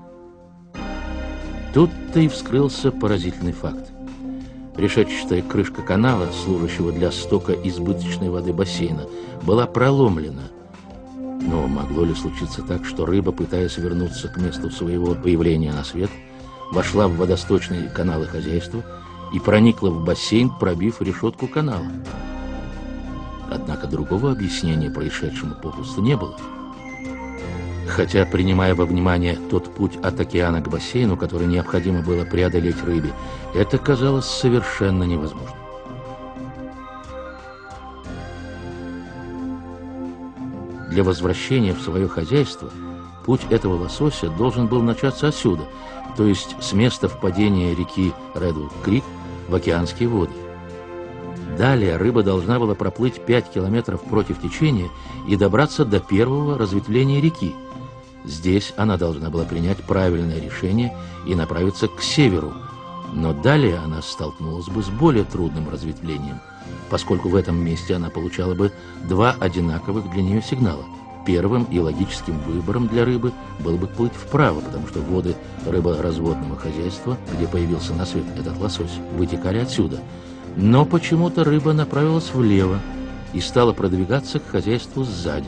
Тут-то и вскрылся поразительный факт. Решетчатая крышка канала, служащего для стока избыточной воды бассейна, была проломлена. Но могло ли случиться так, что рыба, пытаясь вернуться к месту своего появления на свет, вошла в водосточные каналы хозяйства и проникла в бассейн, пробив решетку канала? Однако другого объяснения происшедшему попросту не было. Хотя, принимая во внимание тот путь от океана к бассейну, который необходимо было преодолеть рыбе, это казалось совершенно невозможным. Для возвращения в свое хозяйство путь этого лосося должен был начаться отсюда, то есть с места впадения реки Редвуд-Крик в океанские воды. Далее рыба должна была проплыть пять километров против течения и добраться до первого разветвления реки. Здесь она должна была принять правильное решение и направиться к северу, но далее она столкнулась бы с более трудным разветвлением, поскольку в этом месте она получала бы два одинаковых для нее сигнала. Первым и логическим выбором для рыбы было бы плыть вправо, потому что воды рыборазводного хозяйства, где появился на свет этот лосось, вытекали отсюда. Но почему-то рыба направилась влево и стала продвигаться к хозяйству сзади.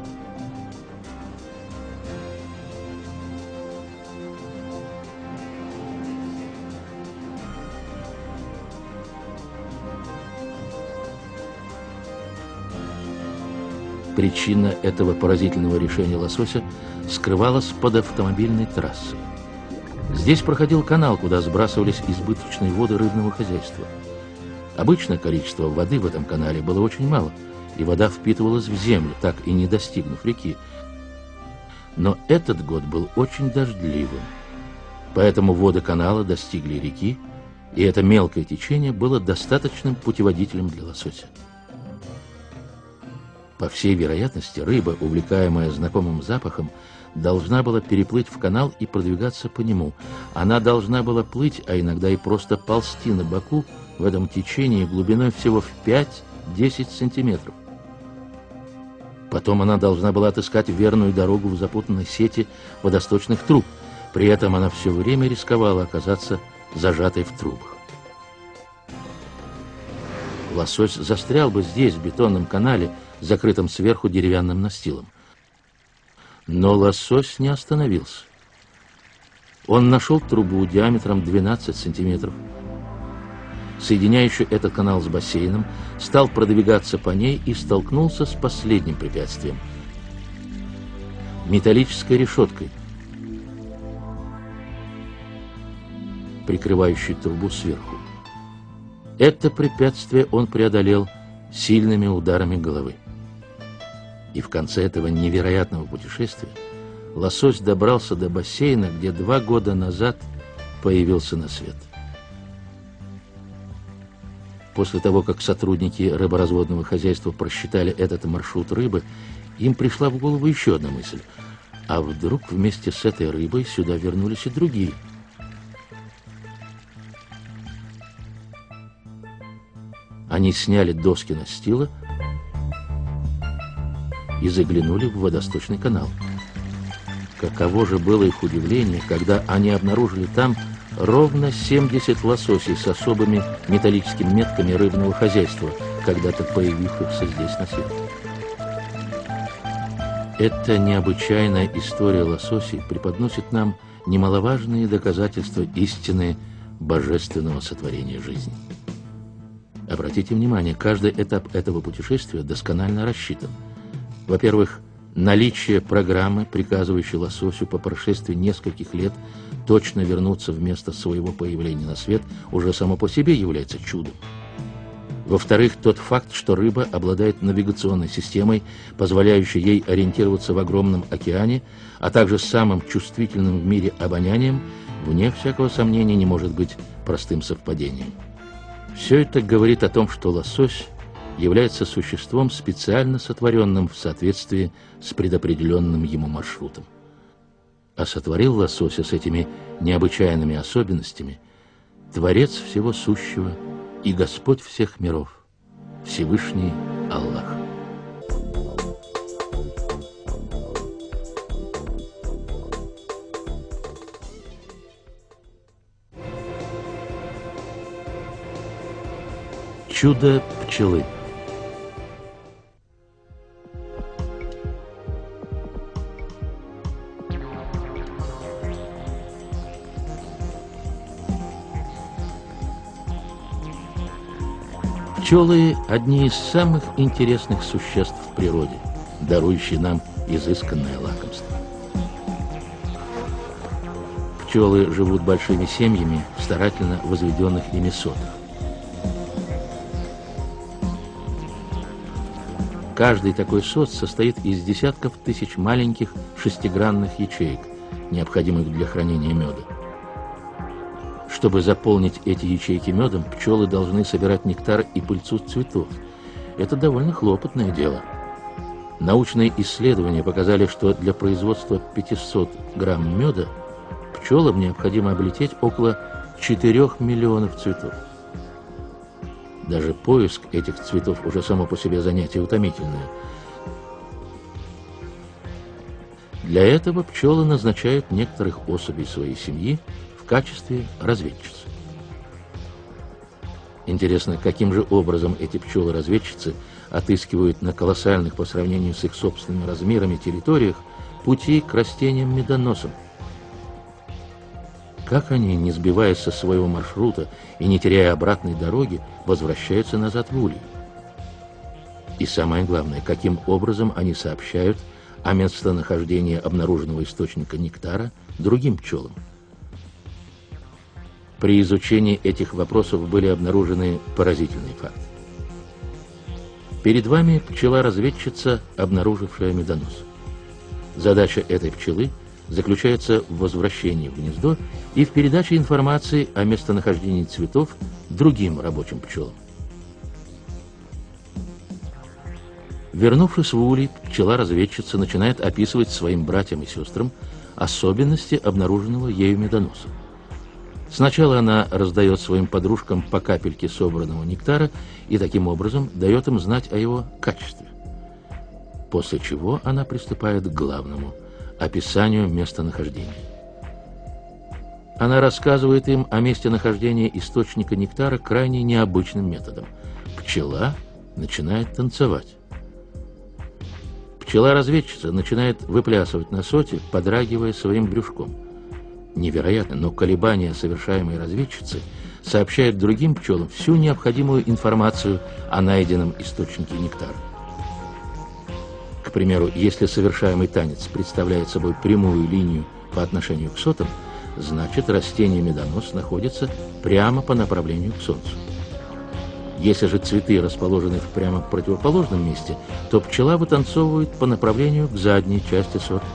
Причина этого поразительного решения лосося скрывалась под автомобильной трассой. Здесь проходил канал, куда сбрасывались избыточные воды рыбного хозяйства. Обычное количество воды в этом канале было очень мало, и вода впитывалась в землю, так и не достигнув реки. Но этот год был очень дождливым, поэтому воды канала достигли реки, и это мелкое течение было достаточным путеводителем для лосося. По всей вероятности, рыба, увлекаемая знакомым запахом, должна была переплыть в канал и продвигаться по нему. Она должна была плыть, а иногда и просто ползти на боку в этом течении глубиной всего в пять-десять сантиметров. Потом она должна была отыскать верную дорогу в запутанной сети водосточных труб. При этом она все время рисковала оказаться зажатой в трубах. Лосось застрял бы здесь, в бетонном канале, закрытым сверху деревянным настилом. Но лосось не остановился. Он нашел трубу диаметром двенадцать сантиметров, соединяющую этот канал с бассейном, стал продвигаться по ней и столкнулся с последним препятствием – металлической решеткой, прикрывающей трубу сверху. Это препятствие он преодолел сильными ударами головы. И в конце этого невероятного путешествия лосось добрался до бассейна, где два года назад появился на свет. После того, как сотрудники рыборазводного хозяйства просчитали этот маршрут рыбы, им пришла в голову еще одна мысль. А вдруг вместе с этой рыбой сюда вернулись и другие? Они сняли доски настила и заглянули в водосточный канал. Каково же было их удивление, когда они обнаружили там ровно семьдесят лососей с особыми металлическими метками рыбного хозяйства, когда-то появившихся здесь на свет. Эта необычайная история лососей преподносит нам немаловажные доказательства истины божественного сотворения жизни. Обратите внимание, каждый этап этого путешествия досконально рассчитан. Во-первых, наличие программы, приказывающей лососю по прошествии нескольких лет точно вернуться в место своего появления на свет, уже само по себе является чудом. Во-вторых, тот факт, что рыба обладает навигационной системой, позволяющей ей ориентироваться в огромном океане, а также самым чувствительным в мире обонянием, вне всякого сомнения не может быть простым совпадением. Все это говорит о том, что лосось является существом, специально сотворенным в соответствии с предопределенным ему маршрутом. А сотворил лосося с этими необычайными особенностями Творец всего сущего и Господь всех миров, Всевышний Аллах. Чудо пчелы. Пчелы – одни из самых интересных существ в природе, дарующие нам изысканное лакомство. Пчелы живут большими семьями в старательно возведенных ими сотах. Каждый такой сот состоит из десятков тысяч маленьких шестигранных ячеек, необходимых для хранения меда. Чтобы заполнить эти ячейки медом, пчелы должны собирать нектар и пыльцу цветов. Это довольно хлопотное дело. Научные исследования показали, что для производства пятисот грамм меда пчелам необходимо облететь около четырёх миллионов цветов. Даже поиск этих цветов уже само по себе занятие утомительное. Для этого пчелы назначают некоторых особей своей семьи в качестве разведчиц. Интересно, каким же образом эти пчелы-разведчицы отыскивают на колоссальных по сравнению с их собственными размерами территориях пути к растениям-медоносам? Как они, не сбиваясь со своего маршрута и не теряя обратной дороги, возвращаются назад в улей? И самое главное, каким образом они сообщают о местонахождении обнаруженного источника нектара другим пчелам? При изучении этих вопросов были обнаружены поразительные факты. Перед вами пчела-разведчица, обнаружившая медонос. Задача этой пчелы заключается в возвращении в гнездо и в передаче информации о местонахождении цветов другим рабочим пчелам. Вернувшись в улей, пчела-разведчица начинает описывать своим братьям и сестрам особенности обнаруженного ею медоноса. Сначала она раздает своим подружкам по капельке собранного нектара и таким образом дает им знать о его качестве. После чего она приступает к главному – описанию местонахождения. Она рассказывает им о местонахождении источника нектара крайне необычным методом. Пчела начинает танцевать. Пчела-разведчица начинает выплясывать на соте, подрагивая своим брюшком. Невероятно, но колебания, совершаемые разведчицей, сообщают другим пчелам всю необходимую информацию о найденном источнике нектара. К примеру, если совершаемый танец представляет собой прямую линию по отношению к сотам, значит, растение-медонос находится прямо по направлению к Солнцу. Если же цветы расположены в прямо противоположном месте, то пчела вытанцовывает по направлению к задней части сота.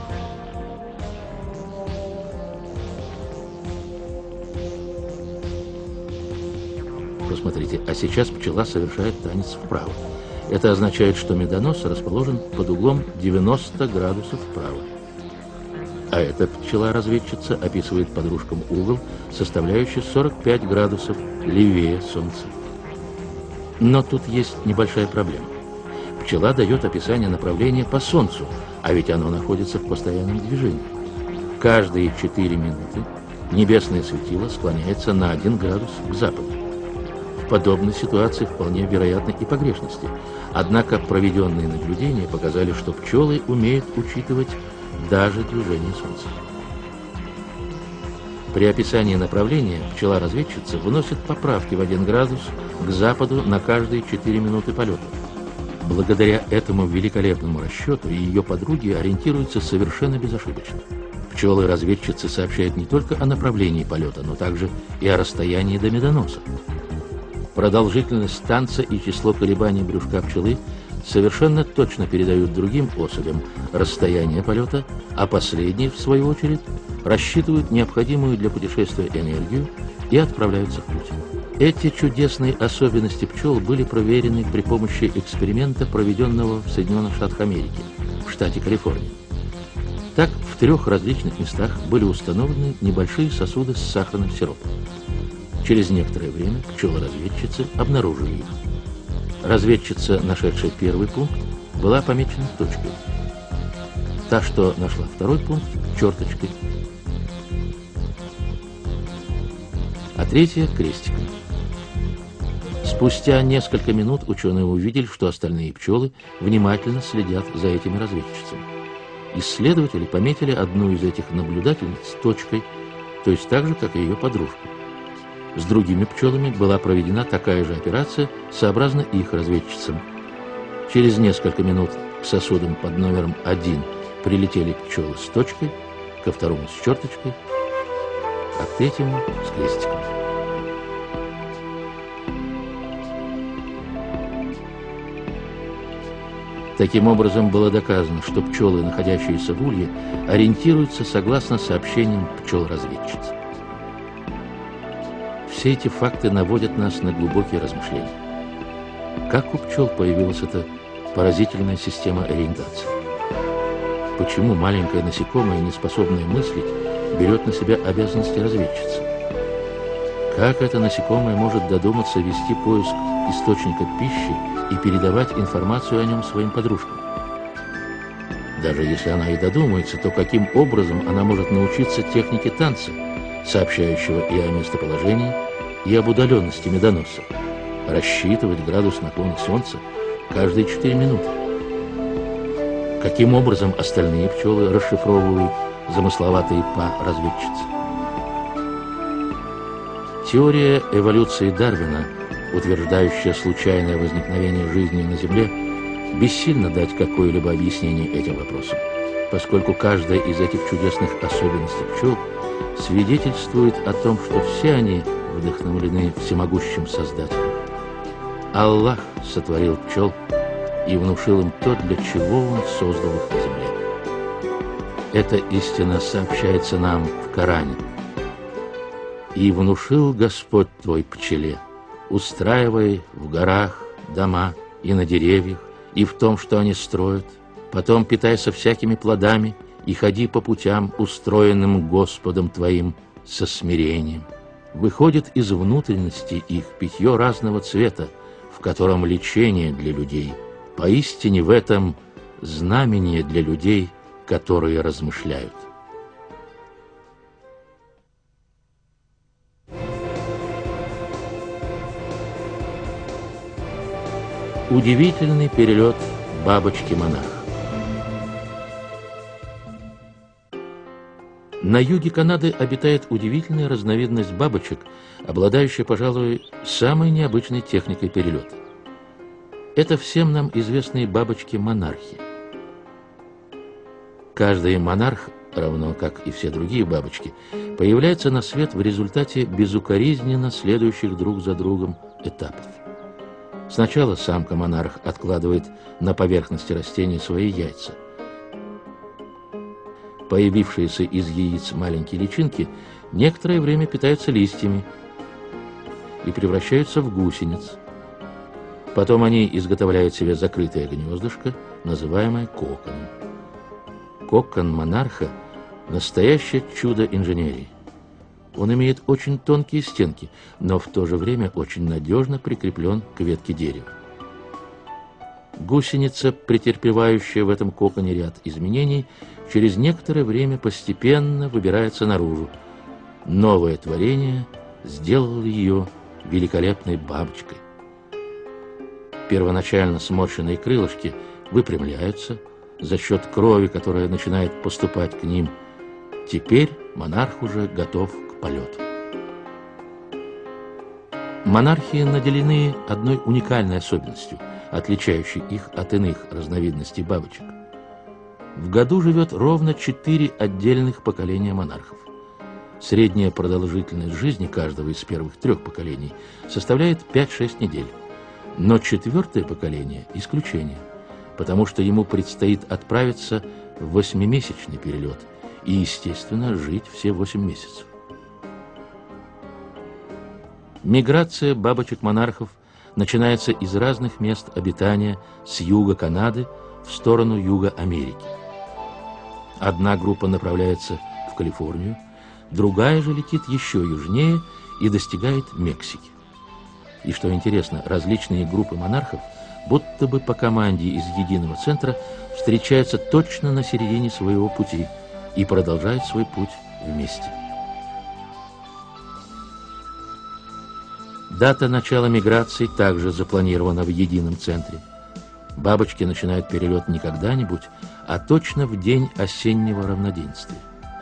Посмотрите, а сейчас пчела совершает танец вправо. Это означает, что медонос расположен под углом девяносто градусов вправо. А эта пчела-разведчица описывает подружкам угол, составляющий сорок пять градусов левее Солнца. Но тут есть небольшая проблема. Пчела дает описание направления по Солнцу, а ведь оно находится в постоянном движении. Каждые четыре минуты небесное светило склоняется на один градус к западу. В подобной ситуации вполне вероятны и погрешности. Однако проведенные наблюдения показали, что пчелы умеют учитывать даже движение Солнца. При описании направления пчела-разведчица вносит поправки в один градус к западу на каждые четыре минуты полета. Благодаря этому великолепному расчету ее подруги ориентируются совершенно безошибочно. Пчелы-разведчицы сообщают не только о направлении полета, но также и о расстоянии до медоноса. Продолжительность танца и число колебаний брюшка пчелы совершенно точно передают другим особям расстояние полета, а последние, в свою очередь, рассчитывают необходимую для путешествия энергию и отправляются в путь. Эти чудесные особенности пчел были проверены при помощи эксперимента, проведенного в Соединенных Штатах Америки, в штате Калифорния. Так, в трех различных местах были установлены небольшие сосуды с сахарным сиропом. Через некоторое время пчелы-разведчицы обнаружили их. Разведчица, нашедшая первый пункт, была помечена точкой. Та, что нашла второй пункт, черточкой, а третья — крестиком. Спустя несколько минут ученые увидели, что остальные пчелы внимательно следят за этими разведчицами. Исследователи пометили одну из этих наблюдательниц точкой, то есть так же, как и ее подружка. С другими пчелами была проведена такая же операция, сообразно их разведчицам. Через несколько минут к сосудам под номером один прилетели пчелы с точкой, ко второму с черточкой, а к третьему с крестиком. Таким образом, было доказано, что пчелы, находящиеся в улье, ориентируются согласно сообщениям пчел-разведчиц. Все эти факты наводят нас на глубокие размышления. Как у пчел появилась эта поразительная система ориентации? Почему маленькое насекомое, не способное мыслить, берет на себя обязанности разведчицы? Как это насекомое может додуматься вести поиск источника пищи и передавать информацию о нем своим подружкам? Даже если она и додумается, то каким образом она может научиться технике танца, сообщающего и о местоположении, и об удаленности медоноса, рассчитывать градус наклона Солнца каждые четыре минуты? Каким образом остальные пчелы расшифровывают замысловатые па разведчицы? Теория эволюции Дарвина, утверждающая случайное возникновение жизни на Земле, бессильно дать какое-либо объяснение этим вопросам, поскольку каждая из этих чудесных особенностей пчел свидетельствует о том, что все они вдохновлены всемогущим Создателем. Аллах сотворил пчел и внушил им то, для чего Он создал их на земле. Эта истина сообщается нам в Коране. «И внушил Господь твой пчеле, устраивай в горах дома и на деревьях, и в том, что они строят, потом питайся всякими плодами и ходи по путям, устроенным Господом твоим, со смирением. Выходит из внутренности их питье разного цвета, в котором лечение для людей. Поистине в этом знамение для людей, которые размышляют». Удивительный перелет бабочки-монах. На юге Канады обитает удивительная разновидность бабочек, обладающая, пожалуй, самой необычной техникой перелета. Это всем нам известные бабочки-монархи. Каждый монарх, равно как и все другие бабочки, появляется на свет в результате безукоризненно следующих друг за другом этапов. Сначала самка-монарх откладывает на поверхности растения свои яйца. Появившиеся из яиц маленькие личинки некоторое время питаются листьями и превращаются в гусениц. Потом они изготовляют себе закрытое гнездышко, называемое коконом. Кокон монарха – настоящее чудо инженерии. Он имеет очень тонкие стенки, но в то же время очень надежно прикреплен к ветке дерева. Гусеница, претерпевающая в этом коконе ряд изменений, через некоторое время постепенно выбирается наружу. Новое творение сделало ее великолепной бабочкой. Первоначально сморщенные крылышки выпрямляются за счет крови, которая начинает поступать к ним. Теперь монарх уже готов к полету. Монархи наделены одной уникальной особенностью, отличающей их от иных разновидностей бабочек. В году живет ровно четыре отдельных поколения монархов. Средняя продолжительность жизни каждого из первых трех поколений составляет пять-шесть недель. Но четвертое поколение – исключение, потому что ему предстоит отправиться в восьмимесячный перелет и, естественно, жить все восемь месяцев. Миграция бабочек-монархов начинается из разных мест обитания с юга Канады в сторону юга Америки. Одна группа направляется в Калифорнию, другая же летит еще южнее и достигает Мексики. И что интересно, различные группы монархов, будто бы по команде из единого центра, встречаются точно на середине своего пути и продолжают свой путь вместе. Дата начала миграции также запланирована в едином центре. Бабочки начинают перелет не когда-нибудь, а точно в день осеннего равноденствия.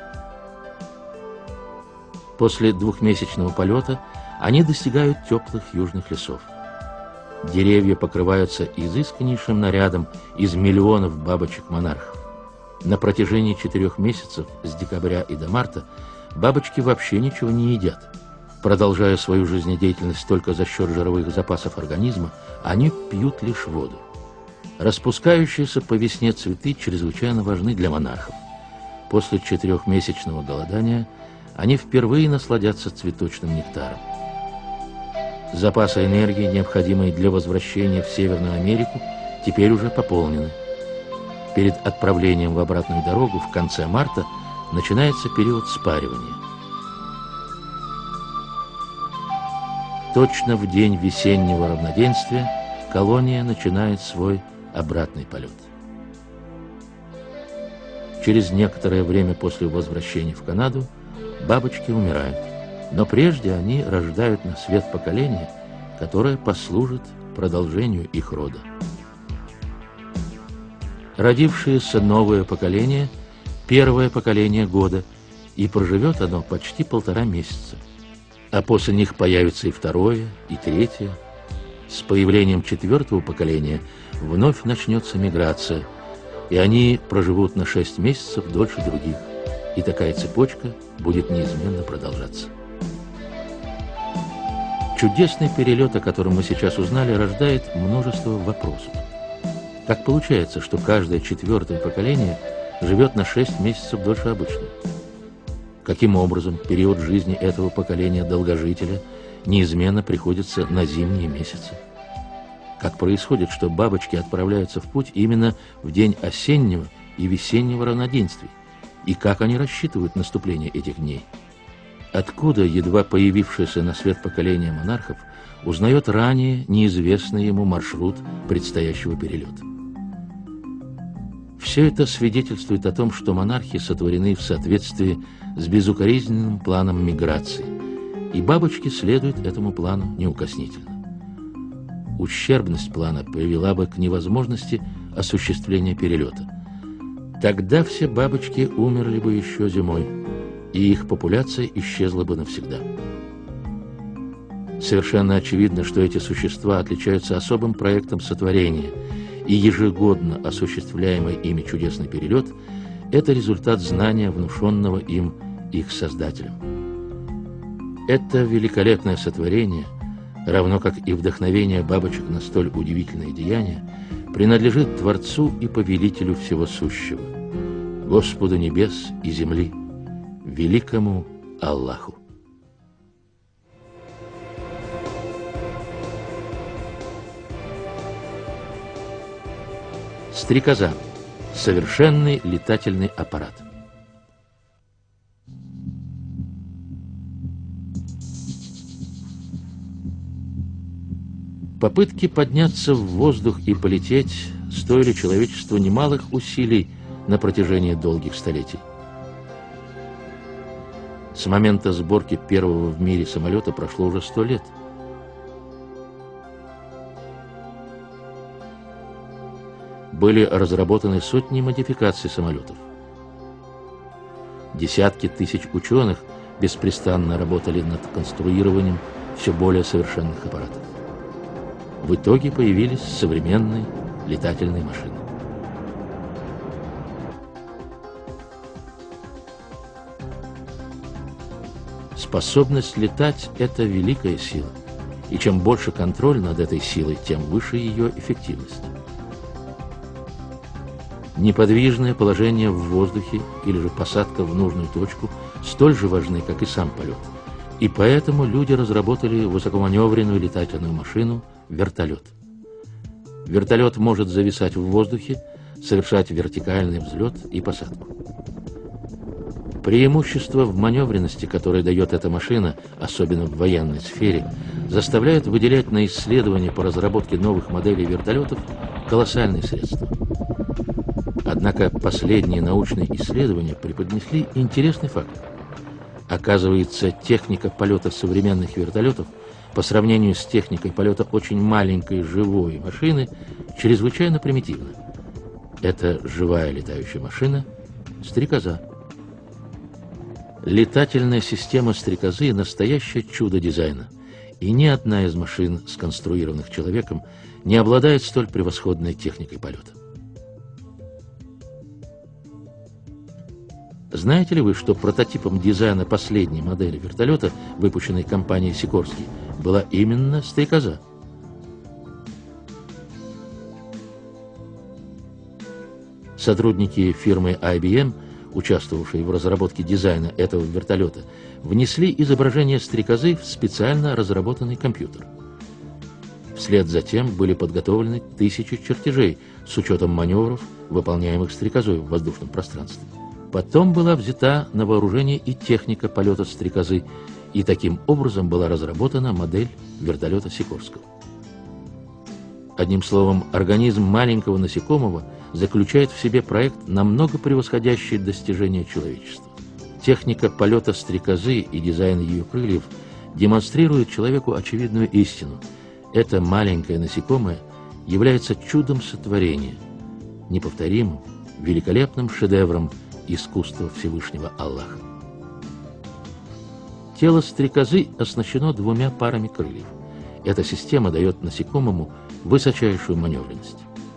После двухмесячного полета они достигают теплых южных лесов. Деревья покрываются изысканнейшим нарядом из миллионов бабочек-монархов. На протяжении четырех месяцев, с декабря и до марта, бабочки вообще ничего не едят. Продолжая свою жизнедеятельность только за счет жировых запасов организма, они пьют лишь воду. Распускающиеся по весне цветы чрезвычайно важны для монархов. После четырехмесячного голодания они впервые насладятся цветочным нектаром. Запасы энергии, необходимые для возвращения в Северную Америку, теперь уже пополнены. Перед отправлением в обратную дорогу в конце марта начинается период спаривания. Точно в день весеннего равноденствия колония начинает свой обратный полет. Через некоторое время после возвращения в Канаду бабочки умирают, но прежде они рождают на свет поколение, которое послужит продолжению их рода. Родившееся новое поколение – первое поколение года, и проживет оно почти полтора месяца. А после них появится и второе, и третье. С появлением четвертого поколения вновь начнется миграция, и они проживут на шесть месяцев дольше других, и такая цепочка будет неизменно продолжаться. Чудесный перелет, о котором мы сейчас узнали, рождает множество вопросов. Как получается, что каждое четвертое поколение живет на шесть месяцев дольше обычного? Каким образом период жизни этого поколения долгожителя неизменно приходится на зимние месяцы? Как происходит, что бабочки отправляются в путь именно в день осеннего и весеннего равноденствий? И как они рассчитывают наступление этих дней? Откуда едва появившееся на свет поколение монархов узнает ранее неизвестный ему маршрут предстоящего перелета? Все это свидетельствует о том, что монархи сотворены в соответствии с безукоризненным планом миграции, и бабочки следуют этому плану неукоснительно. Ущербность плана привела бы к невозможности осуществления перелета. Тогда все бабочки умерли бы еще зимой, и их популяция исчезла бы навсегда. Совершенно очевидно, что эти существа отличаются особым проектом сотворения, и ежегодно осуществляемый ими чудесный перелет – это результат знания, внушенного им их создателем. Это великолепное сотворение, равно как и вдохновение бабочек на столь удивительное деяние, принадлежит Творцу и Повелителю всего сущего, Господу небес и земли, великому Аллаху. Стрекоза – совершенный летательный аппарат. Попытки подняться в воздух и полететь стоили человечеству немалых усилий на протяжении долгих столетий. С момента сборки первого в мире самолета прошло уже сто лет. Были разработаны сотни модификаций самолетов. Десятки тысяч ученых беспрестанно работали над конструированием все более совершенных аппаратов. В итоге появились современные летательные машины. Способность летать – это великая сила, и чем больше контроль над этой силой, тем выше ее эффективность. Неподвижное положение в воздухе или же посадка в нужную точку столь же важны, как и сам полет. И поэтому люди разработали высокоманевренную летательную машину – вертолет. Вертолет может зависать в воздухе, совершать вертикальный взлет и посадку. Преимущество в маневренности, которое дает эта машина, особенно в военной сфере, заставляет выделять на исследования по разработке новых моделей вертолетов колоссальные средства. Однако последние научные исследования преподнесли интересный факт. Оказывается, техника полета современных вертолетов по сравнению с техникой полета очень маленькой живой машины чрезвычайно примитивна. Это живая летающая машина «Стрекоза». Летательная система «Стрекозы» – настоящее чудо дизайна, и ни одна из машин, сконструированных человеком, не обладает столь превосходной техникой полета. Знаете ли вы, что прототипом дизайна последней модели вертолета, выпущенной компанией Сикорский, была именно «Стрекоза»? Сотрудники фирмы ай би эм, участвовавшие в разработке дизайна этого вертолета, внесли изображение стрекозы в специально разработанный компьютер. Вслед за тем были подготовлены тысячи чертежей с учетом маневров, выполняемых стрекозой в воздушном пространстве. Потом была взята на вооружение и техника полета стрекозы, и таким образом была разработана модель вертолета Сикорского. Одним словом, организм маленького насекомого заключает в себе проект, намного превосходящий достижения человечества. Техника полета стрекозы и дизайн ее крыльев демонстрирует человеку очевидную истину. Это маленькое насекомое является чудом сотворения, неповторимым, великолепным шедевром искусства Всевышнего Аллаха. Тело стрекозы оснащено двумя парами крыльев. Эта система дает насекомому высочайшую маневренность.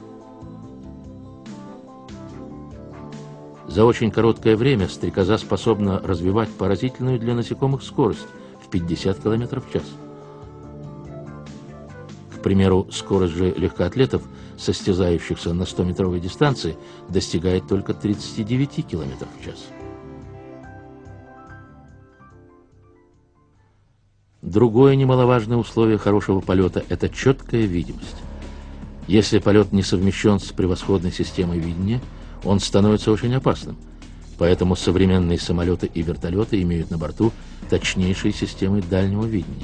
За очень короткое время стрекоза способна развивать поразительную для насекомых скорость в пятьдесят километров в час. К примеру, скорость же легкоатлетов, состязающихся на стометровой дистанции, достигает только тридцати девяти километров в час. Другое немаловажное условие хорошего полета – это четкая видимость. Если полет не совмещен с превосходной системой видения, он становится очень опасным. Поэтому современные самолеты и вертолеты имеют на борту точнейшие системы дальнего видения.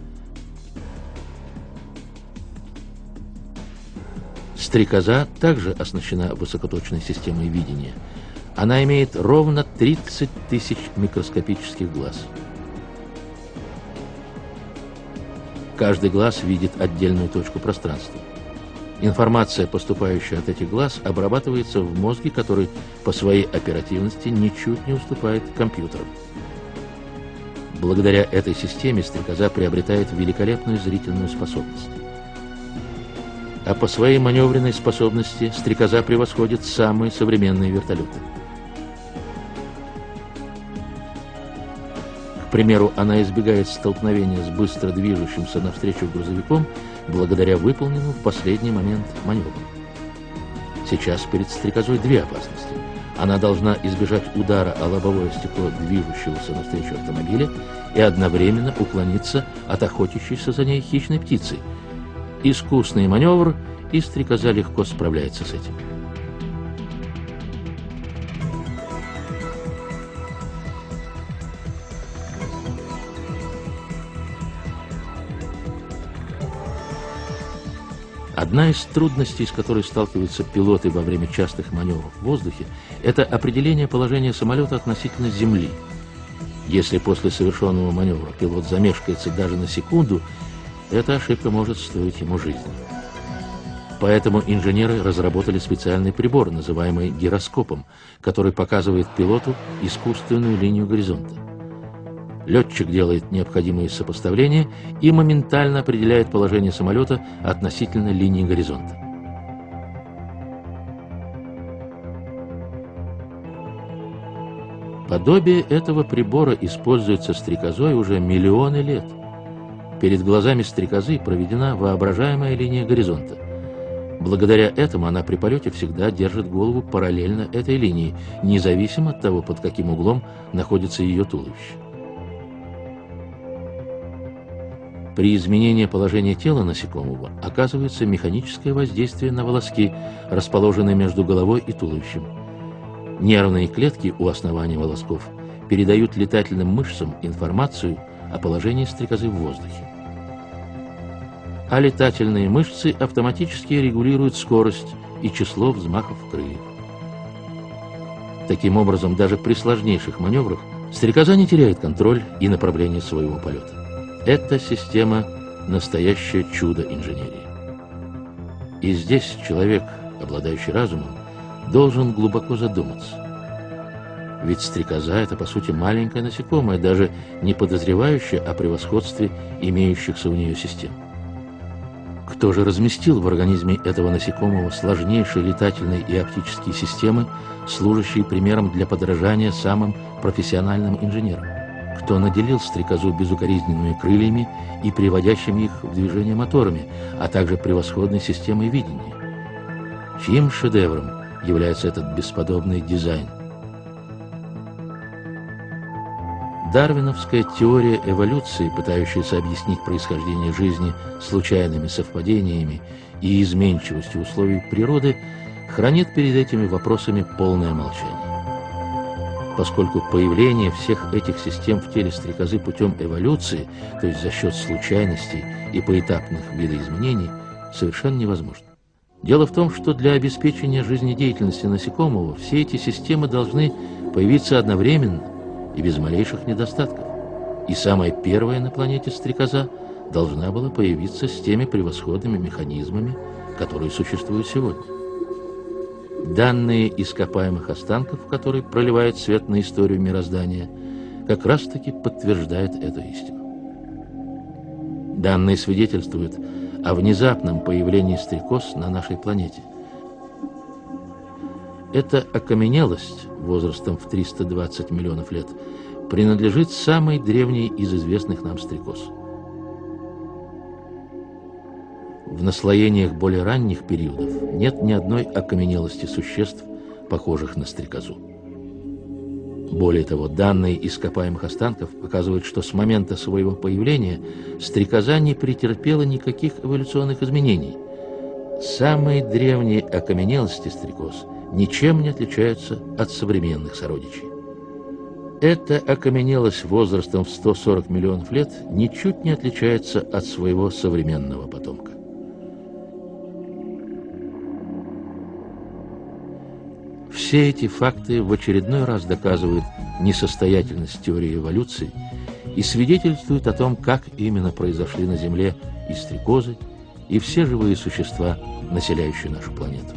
Стрекоза также оснащена высокоточной системой видения. Она имеет ровно тридцать тысяч микроскопических глаз. Каждый глаз видит отдельную точку пространства. Информация, поступающая от этих глаз, обрабатывается в мозге, который по своей оперативности ничуть не уступает компьютерам. Благодаря этой системе стрекоза приобретает великолепную зрительную способность. А по своей маневренной способности стрекоза превосходит самые современные вертолеты. К примеру, она избегает столкновения с быстро движущимся навстречу грузовиком благодаря выполненному в последний момент маневру. Сейчас перед стрекозой две опасности. Она должна избежать удара о лобовое стекло движущегося навстречу автомобиля и одновременно уклониться от охотящейся за ней хищной птицы. Искусный маневр, и стрекоза легко справляется с этим. Одна из трудностей, с которой сталкиваются пилоты во время частых маневров в воздухе, это определение положения самолета относительно Земли. Если после совершенного маневра пилот замешкается даже на секунду, эта ошибка может стоить ему жизни. Поэтому инженеры разработали специальный прибор, называемый гироскопом, который показывает пилоту искусственную линию горизонта. Летчик делает необходимые сопоставления и моментально определяет положение самолета относительно линии горизонта. Подобие этого прибора используется стрекозой уже миллионы лет. Перед глазами стрекозы проведена воображаемая линия горизонта. Благодаря этому она при полете всегда держит голову параллельно этой линии, независимо от того, под каким углом находится ее туловище. При изменении положения тела насекомого оказывается механическое воздействие на волоски, расположенные между головой и туловищем. Нервные клетки у основания волосков передают летательным мышцам информацию о положении стрекозы в воздухе. А летательные мышцы автоматически регулируют скорость и число взмахов крыльев. Таким образом, даже при сложнейших маневрах стрекоза не теряет контроль и направление своего полета. Эта система – настоящее чудо инженерии. И здесь человек, обладающий разумом, должен глубоко задуматься. Ведь стрекоза – это, по сути, маленькое насекомое, даже не подозревающее о превосходстве имеющихся у нее систем. Кто же разместил в организме этого насекомого сложнейшие летательные и оптические системы, служащие примером для подражания самым профессиональным инженерам? Кто наделил стрекозу безукоризненными крыльями и приводящими их в движение моторами, а также превосходной системой видения? Чьим шедевром является этот бесподобный дизайн? Дарвиновская теория эволюции, пытающаяся объяснить происхождение жизни случайными совпадениями и изменчивостью условий природы, хранит перед этими вопросами полное молчание. Поскольку появление всех этих систем в теле стрекозы путем эволюции, то есть за счет случайностей и поэтапных видоизменений, совершенно невозможно. Дело в том, что для обеспечения жизнедеятельности насекомого все эти системы должны появиться одновременно и без малейших недостатков. И самая первая на планете стрекоза должна была появиться с теми превосходными механизмами, которые существуют сегодня. Данные ископаемых останков, которые проливают свет на историю мироздания, как раз-таки подтверждают эту истину. Данные свидетельствуют о внезапном появлении стрекоз на нашей планете. Эта окаменелость возрастом в триста двадцать миллионов лет принадлежит самой древней из известных нам стрекоз. В наслоениях более ранних периодов нет ни одной окаменелости существ, похожих на стрекозу. Более того, данные ископаемых останков показывают, что с момента своего появления стрекоза не претерпела никаких эволюционных изменений. Самые древние окаменелости стрекоз ничем не отличаются от современных сородичей. Эта окаменелость возрастом в сто сорок миллионов лет ничуть не отличается от своего современного потомка. Все эти факты в очередной раз доказывают несостоятельность теории эволюции и свидетельствуют о том, как именно произошли на Земле и стрекозы, и все живые существа, населяющие нашу планету.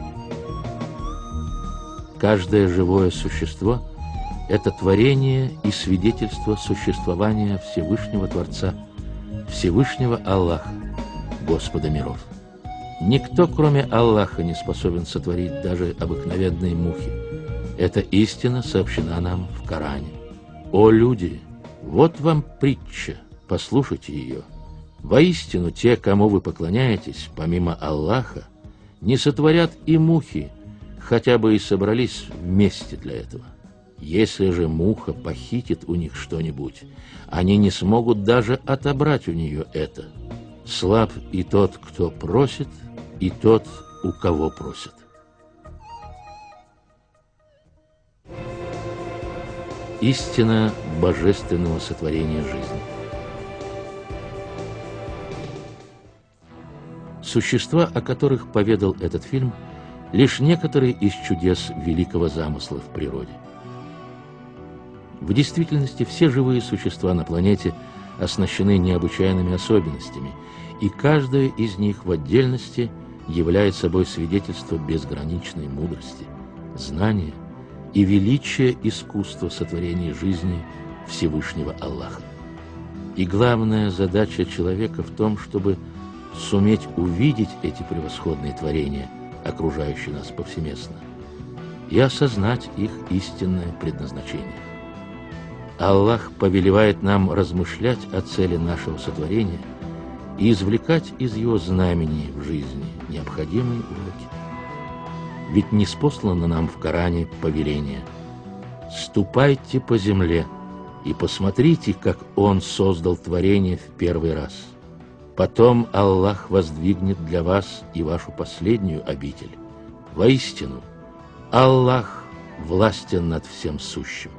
Каждое живое существо – это творение и свидетельство существования Всевышнего Творца, Всевышнего Аллаха, Господа миров. Никто, кроме Аллаха, не способен сотворить даже обыкновенные мухи. Эта истина сообщена нам в Коране. О люди, вот вам притча, послушайте ее. Воистину, те, кому вы поклоняетесь, помимо Аллаха, не сотворят и мухи, хотя бы и собрались вместе для этого. Если же муха похитит у них что-нибудь, они не смогут даже отобрать у нее это. Слаб и тот, кто просит, и тот, у кого просят. Истина божественного сотворения жизни. Существа, о которых поведал этот фильм, лишь некоторые из чудес великого замысла в природе. В действительности все живые существа на планете оснащены необычайными особенностями, и каждая из них в отдельности являет собой свидетельство безграничной мудрости, знания и величия искусства сотворения жизни Всевышнего Аллаха. И главная задача человека в том, чтобы суметь увидеть эти превосходные творения, окружающие нас повсеместно, и осознать их истинное предназначение. Аллах повелевает нам размышлять о цели нашего сотворения и извлекать из его знамений в жизни необходимые уроки. Ведь ниспослано нам в Коране повеление: «Ступайте по земле и посмотрите, как Он создал творение в первый раз. Потом Аллах воздвигнет для вас и вашу последнюю обитель. Воистину, Аллах властен над всем сущим».